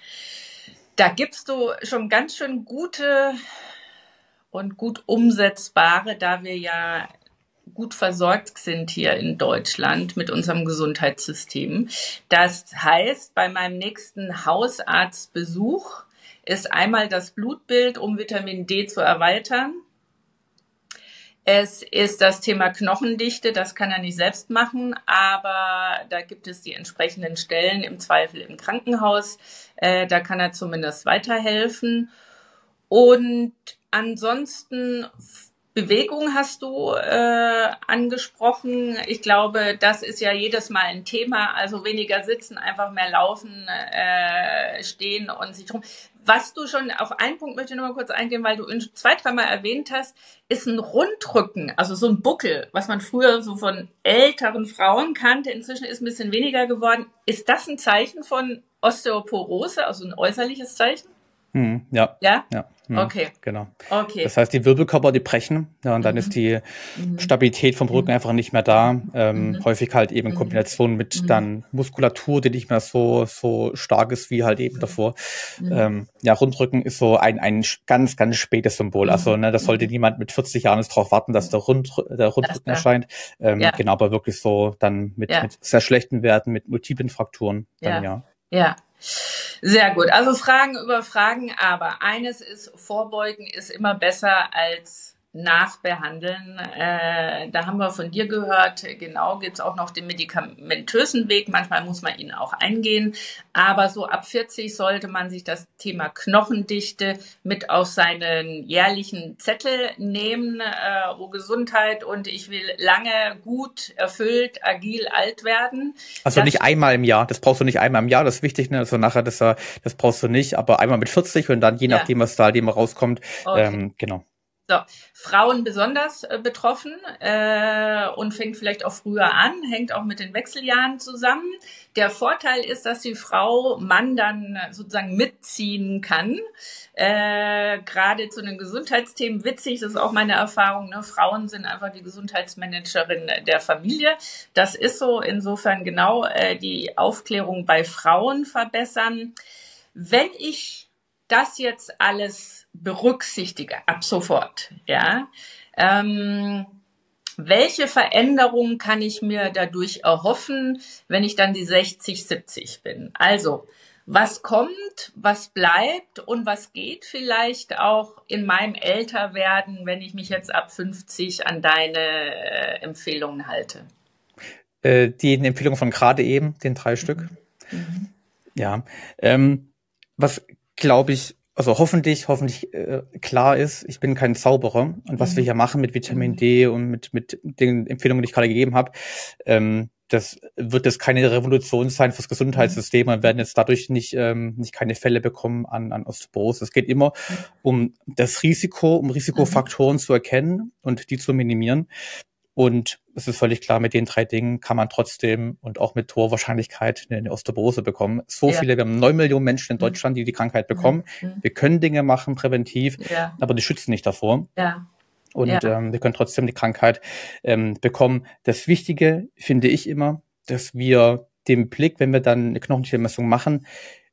Da gibst du schon ganz schön gute und gut umsetzbare, da wir ja gut versorgt sind hier in Deutschland mit unserem Gesundheitssystem. Das heißt, bei meinem nächsten Hausarztbesuch ist einmal das Blutbild, um Vitamin D zu erweitern. Es ist das Thema Knochendichte, das kann er nicht selbst machen, aber da gibt es die entsprechenden Stellen, im Zweifel im Krankenhaus. Äh, da kann er zumindest weiterhelfen. Und ansonsten Bewegung hast du äh, angesprochen. Ich glaube, das ist ja jedes Mal ein Thema. Also weniger sitzen, einfach mehr laufen, äh, stehen und sich rum. Was du schon, auf einen Punkt möchte ich noch mal kurz eingehen, weil du ihn zwei, dreimal erwähnt hast, ist ein Rundrücken, also so ein Buckel, was man früher so von älteren Frauen kannte. Inzwischen ist ein bisschen weniger geworden. Ist das ein Zeichen von Osteoporose, also ein äußerliches Zeichen? Hm, ja. Ja? Ja. Hm, okay. Genau. Okay. Das heißt, die Wirbelkörper, die brechen, ja, und dann mhm. ist die mhm. Stabilität vom Rücken mhm. einfach nicht mehr da. Ähm, mhm. Häufig halt eben in Kombination mit mhm. dann Muskulatur, die nicht mehr so, so stark ist wie halt eben davor. Mhm. Ähm, ja, Rundrücken ist so ein, ein ganz, ganz spätes Symbol. Mhm. Also, ne, das sollte mhm. niemand mit vierzig Jahren jetzt drauf warten, dass der, Rund, der Rundrücken das erscheint. Ähm, ja. Genau, aber wirklich so dann mit, ja. mit sehr schlechten Werten, mit multiplen Frakturen. Dann, ja. ja. Ja. Sehr gut. Also Fragen über Fragen, aber eines ist, Vorbeugen ist immer besser als nachbehandeln. Äh, da haben wir von dir gehört, genau, gibt es auch noch den medikamentösen Weg. Manchmal muss man ihn auch eingehen. Aber so ab vierzig sollte man sich das Thema Knochendichte mit auf seinen jährlichen Zettel nehmen. Äh, oh, Gesundheit und ich will lange, gut, erfüllt, agil, alt werden. Also das nicht einmal im Jahr. Das brauchst du nicht einmal im Jahr. Das ist wichtig. Ne? Also nachher, das, das brauchst du nicht. Aber einmal mit vierzig und dann je nachdem, ja. was da dem rauskommt. Okay. Ähm, genau. So, Frauen besonders äh, betroffen äh, und fängt vielleicht auch früher an, hängt auch mit den Wechseljahren zusammen. Der Vorteil ist, dass die Frau Mann dann sozusagen mitziehen kann, äh, gerade zu den Gesundheitsthemen. Witzig, das ist auch meine Erfahrung, ne? Frauen sind einfach die Gesundheitsmanagerin der Familie. Das ist so, insofern genau äh, die Aufklärung bei Frauen verbessern. Wenn ich das jetzt alles berücksichtige, ab sofort, ja, ähm, welche Veränderungen kann ich mir dadurch erhoffen, wenn ich dann die sechzig, siebzig bin? Also, was kommt, was bleibt und was geht vielleicht auch in meinem Älterwerden, wenn ich mich jetzt ab fünfzig an deine äh, Empfehlungen halte? Äh, die Empfehlungen von gerade eben, den drei mhm. Stück. Mhm. Ja, ähm, was glaube ich, also hoffentlich, hoffentlich äh, klar ist, ich bin kein Zauberer und was mhm. wir hier machen mit Vitamin D und mit mit den Empfehlungen, die ich gerade gegeben habe, ähm, das wird jetzt keine Revolution sein fürs Gesundheitssystem. Wir werden jetzt dadurch nicht ähm, nicht keine Fälle bekommen an an Osteoporose. Es geht immer um das Risiko, um Risikofaktoren mhm. zu erkennen und die zu minimieren. Und es ist völlig klar, mit den drei Dingen kann man trotzdem und auch mit hoher Wahrscheinlichkeit eine Osteoporose bekommen. So ja. viele, wir haben neun Millionen Menschen in Deutschland, die die Krankheit bekommen. Mhm. Wir können Dinge machen, präventiv, ja. aber die schützen nicht davor. Ja. Und ja. ähm, wir können trotzdem die Krankheit ähm, bekommen. Das Wichtige finde ich immer, dass wir den Blick, wenn wir dann eine Knochendichte-Messung machen,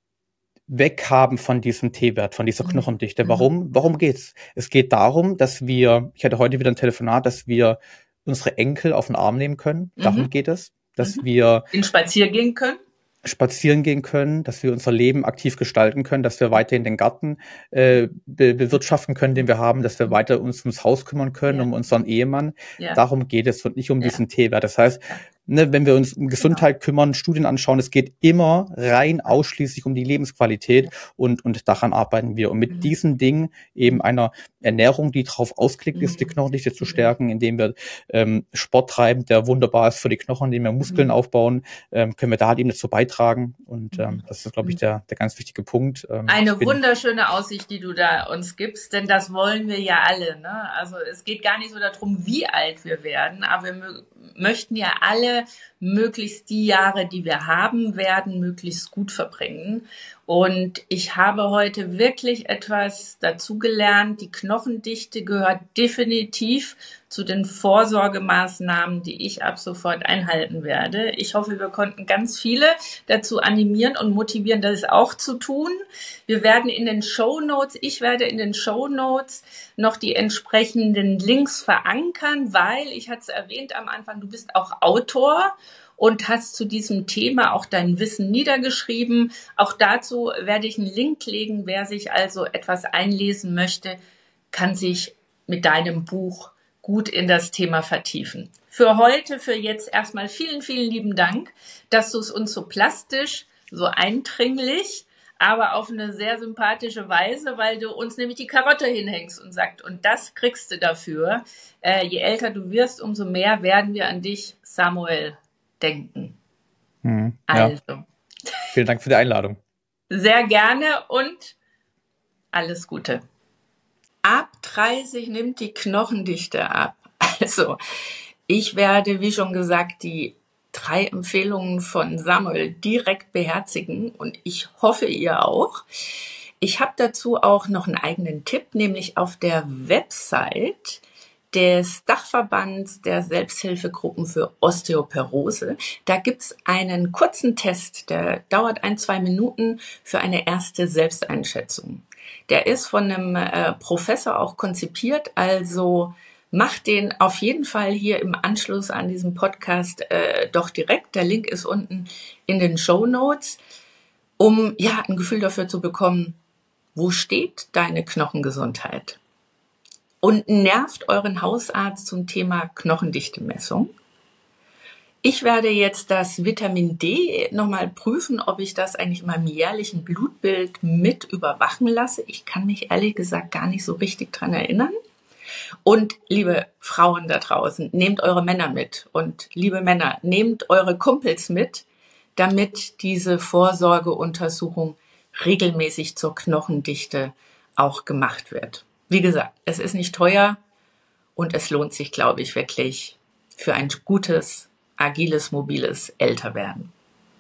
weg haben von diesem T-Wert, von dieser Knochendichte. Mhm. Warum? Warum geht's? Es geht darum, dass wir, ich hatte heute wieder ein Telefonat, dass wir unsere Enkel auf den Arm nehmen können. Darum mhm. geht es, dass mhm. wir in spazieren gehen können. spazieren gehen können, dass wir unser Leben aktiv gestalten können, dass wir weiterhin den Garten äh, be- bewirtschaften können, den wir haben, dass wir weiter uns ums Haus kümmern können, ja. um unseren Ehemann. Ja. Darum geht es und nicht um ja. diesen T-Wert. Das heißt, ne, wenn wir uns um Gesundheit genau. kümmern, Studien anschauen, es geht immer rein ausschließlich um die Lebensqualität und und daran arbeiten wir. Und mit mhm. diesen Dingen, eben einer Ernährung, die darauf ausgelegt ist, die Knochendichte zu stärken, indem wir ähm, Sport treiben, der wunderbar ist für die Knochen, indem wir Muskeln mhm. aufbauen, ähm, können wir da halt eben dazu beitragen. Und ähm, das ist, glaube ich, der der ganz wichtige Punkt. Ähm, Eine wunderschöne Aussicht, die du da uns gibst, denn das wollen wir ja alle. Ne? Also es geht gar nicht so darum, wie alt wir werden, aber wir mö- möchten ja alle möglichst die Jahre, die wir haben werden, möglichst gut verbringen. Und ich habe heute wirklich etwas dazugelernt. Die Knochendichte gehört definitiv zu den Vorsorgemaßnahmen, die ich ab sofort einhalten werde. Ich hoffe, wir konnten ganz viele dazu animieren und motivieren, das auch zu tun. Wir werden in den Shownotes, ich werde in den Shownotes noch die entsprechenden Links verankern, weil, ich hatte es erwähnt am Anfang, du bist auch Autor und hast zu diesem Thema auch dein Wissen niedergeschrieben. Auch dazu werde ich einen Link legen. Wer sich also etwas einlesen möchte, kann sich mit deinem Buch gut in das Thema vertiefen. Für heute, für jetzt erstmal vielen, vielen lieben Dank, dass du es uns so plastisch, so eindringlich, aber auf eine sehr sympathische Weise, weil du uns nämlich die Karotte hinhängst und sagst, und das kriegst du dafür. Äh, je älter du wirst, umso mehr werden wir an dich, Samuel, denken. Mhm, also. Ja. Vielen Dank für die Einladung. Sehr gerne und alles Gute. Ab dreißig nimmt die Knochendichte ab. Also, ich werde, wie schon gesagt, die drei Empfehlungen von Samuel direkt beherzigen und ich hoffe, ihr auch. Ich habe dazu auch noch einen eigenen Tipp, nämlich auf der Website des Dachverbands der Selbsthilfegruppen für Osteoporose. Da gibt's einen kurzen Test, der dauert ein, zwei Minuten für eine erste Selbsteinschätzung. Der ist von einem äh, Professor auch konzipiert, also macht den auf jeden Fall hier im Anschluss an diesem Podcast äh, doch direkt. Der Link ist unten in den Shownotes. um ja ein Gefühl dafür zu bekommen, wo steht deine Knochengesundheit? Und nervt euren Hausarzt zum Thema Knochendichtemessung. Ich werde jetzt das Vitamin D nochmal prüfen, ob ich das eigentlich in meinem jährlichen Blutbild mit überwachen lasse. Ich kann mich ehrlich gesagt gar nicht so richtig dran erinnern. Und liebe Frauen da draußen, nehmt eure Männer mit. Und liebe Männer, nehmt eure Kumpels mit, damit diese Vorsorgeuntersuchung regelmäßig zur Knochendichte auch gemacht wird. Wie gesagt, es ist nicht teuer und es lohnt sich, glaube ich, wirklich für ein gutes, agiles, mobiles Älterwerden.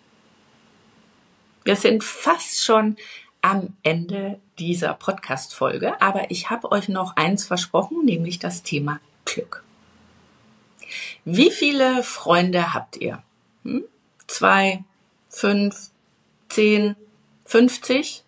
Wir sind fast schon am Ende dieser Podcast-Folge, aber ich habe euch noch eins versprochen, nämlich das Thema Glück. Wie viele Freunde habt ihr? Hm? Zwei, fünf, zehn, fünfzig?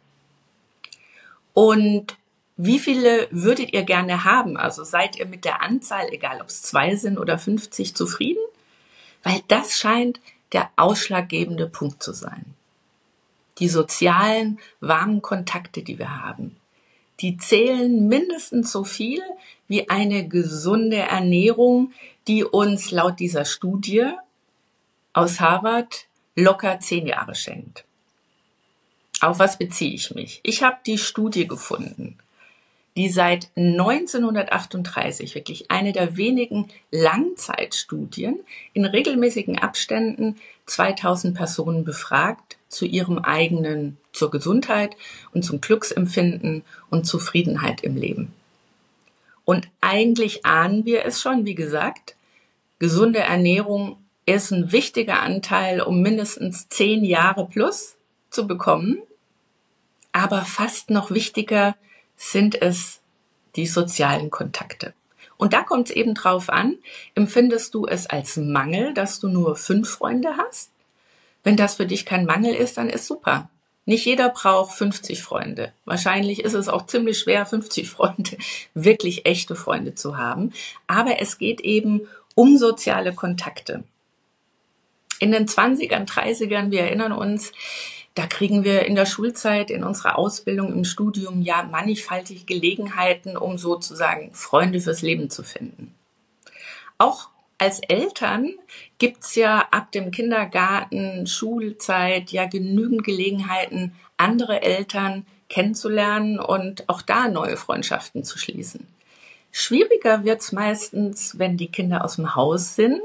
Und wie viele würdet ihr gerne haben? Also seid ihr mit der Anzahl, egal ob es zwei sind oder fünfzig, zufrieden? Weil das scheint der ausschlaggebende Punkt zu sein. Die sozialen, warmen Kontakte, die wir haben, die zählen mindestens so viel wie eine gesunde Ernährung, die uns laut dieser Studie aus Harvard locker zehn Jahre schenkt. Auf was beziehe ich mich? Ich habe die Studie gefunden, die seit neunzehnhundertachtunddreißig, wirklich eine der wenigen Langzeitstudien, in regelmäßigen Abständen zweitausend Personen befragt zu ihrem eigenen, zur Gesundheit und zum Glücksempfinden und Zufriedenheit im Leben. Und eigentlich ahnen wir es schon, wie gesagt, gesunde Ernährung ist ein wichtiger Anteil, um mindestens zehn Jahre plus zu bekommen, aber fast noch wichtiger sind es die sozialen Kontakte. Und da kommt es eben drauf an, empfindest du es als Mangel, dass du nur fünf Freunde hast? Wenn das für dich kein Mangel ist, dann ist super. Nicht jeder braucht fünfzig Freunde. Wahrscheinlich ist es auch ziemlich schwer, fünfzig Freunde, wirklich echte Freunde zu haben. Aber es geht eben um soziale Kontakte. In den zwanzigern, dreißigern, wir erinnern uns, da kriegen wir in der Schulzeit, in unserer Ausbildung, im Studium ja mannigfaltige Gelegenheiten, um sozusagen Freunde fürs Leben zu finden. Auch als Eltern gibt's ja ab dem Kindergarten, Schulzeit ja genügend Gelegenheiten, andere Eltern kennenzulernen und auch da neue Freundschaften zu schließen. Schwieriger wird's meistens, wenn die Kinder aus dem Haus sind,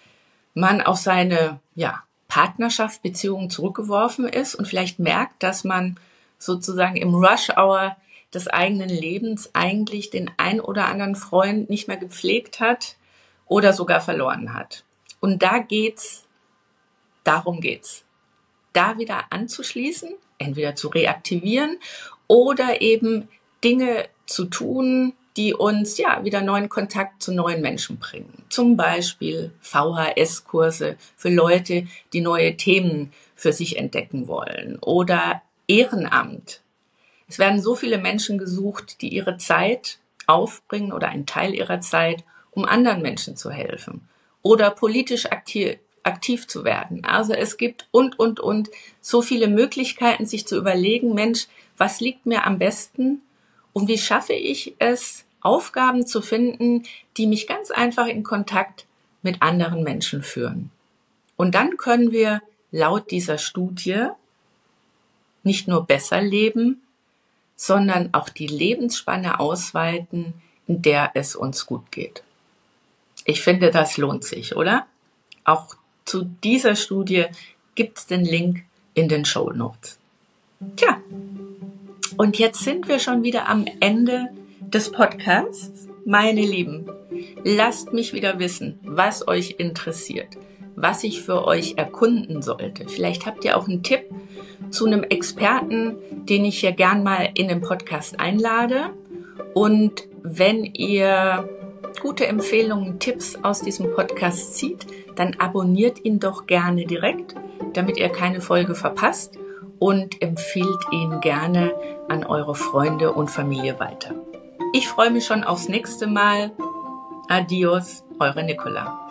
man auf seine ja, Partnerschaft, Beziehungen zurückgeworfen ist und vielleicht merkt, dass man sozusagen im Rush-Hour des eigenen Lebens eigentlich den ein oder anderen Freund nicht mehr gepflegt hat oder sogar verloren hat. Und da geht's, darum geht's, da wieder anzuschließen, entweder zu reaktivieren oder eben Dinge zu tun, die uns ja wieder neuen Kontakt zu neuen Menschen bringen. Zum Beispiel V H S-Kurse für Leute, die neue Themen für sich entdecken wollen oder Ehrenamt. Es werden so viele Menschen gesucht, die ihre Zeit aufbringen oder einen Teil ihrer Zeit, um anderen Menschen zu helfen oder politisch aktiv, aktiv zu werden. Also es gibt und, und, und so viele Möglichkeiten, sich zu überlegen, Mensch, was liegt mir am besten? Und wie schaffe ich es, Aufgaben zu finden, die mich ganz einfach in Kontakt mit anderen Menschen führen? Und dann können wir laut dieser Studie nicht nur besser leben, sondern auch die Lebensspanne ausweiten, in der es uns gut geht. Ich finde, das lohnt sich, oder? Auch zu dieser Studie gibt's den Link in den Shownotes. Tja. Und jetzt sind wir schon wieder am Ende des Podcasts. Meine Lieben, lasst mich wieder wissen, was euch interessiert, was ich für euch erkunden sollte. Vielleicht habt ihr auch einen Tipp zu einem Experten, den ich hier gern mal in den Podcast einlade. Und wenn ihr gute Empfehlungen, Tipps aus diesem Podcast zieht, dann abonniert ihn doch gerne direkt, damit ihr keine Folge verpasst. Und empfiehlt ihn gerne an eure Freunde und Familie weiter. Ich freue mich schon aufs nächste Mal. Adios, eure Nicola.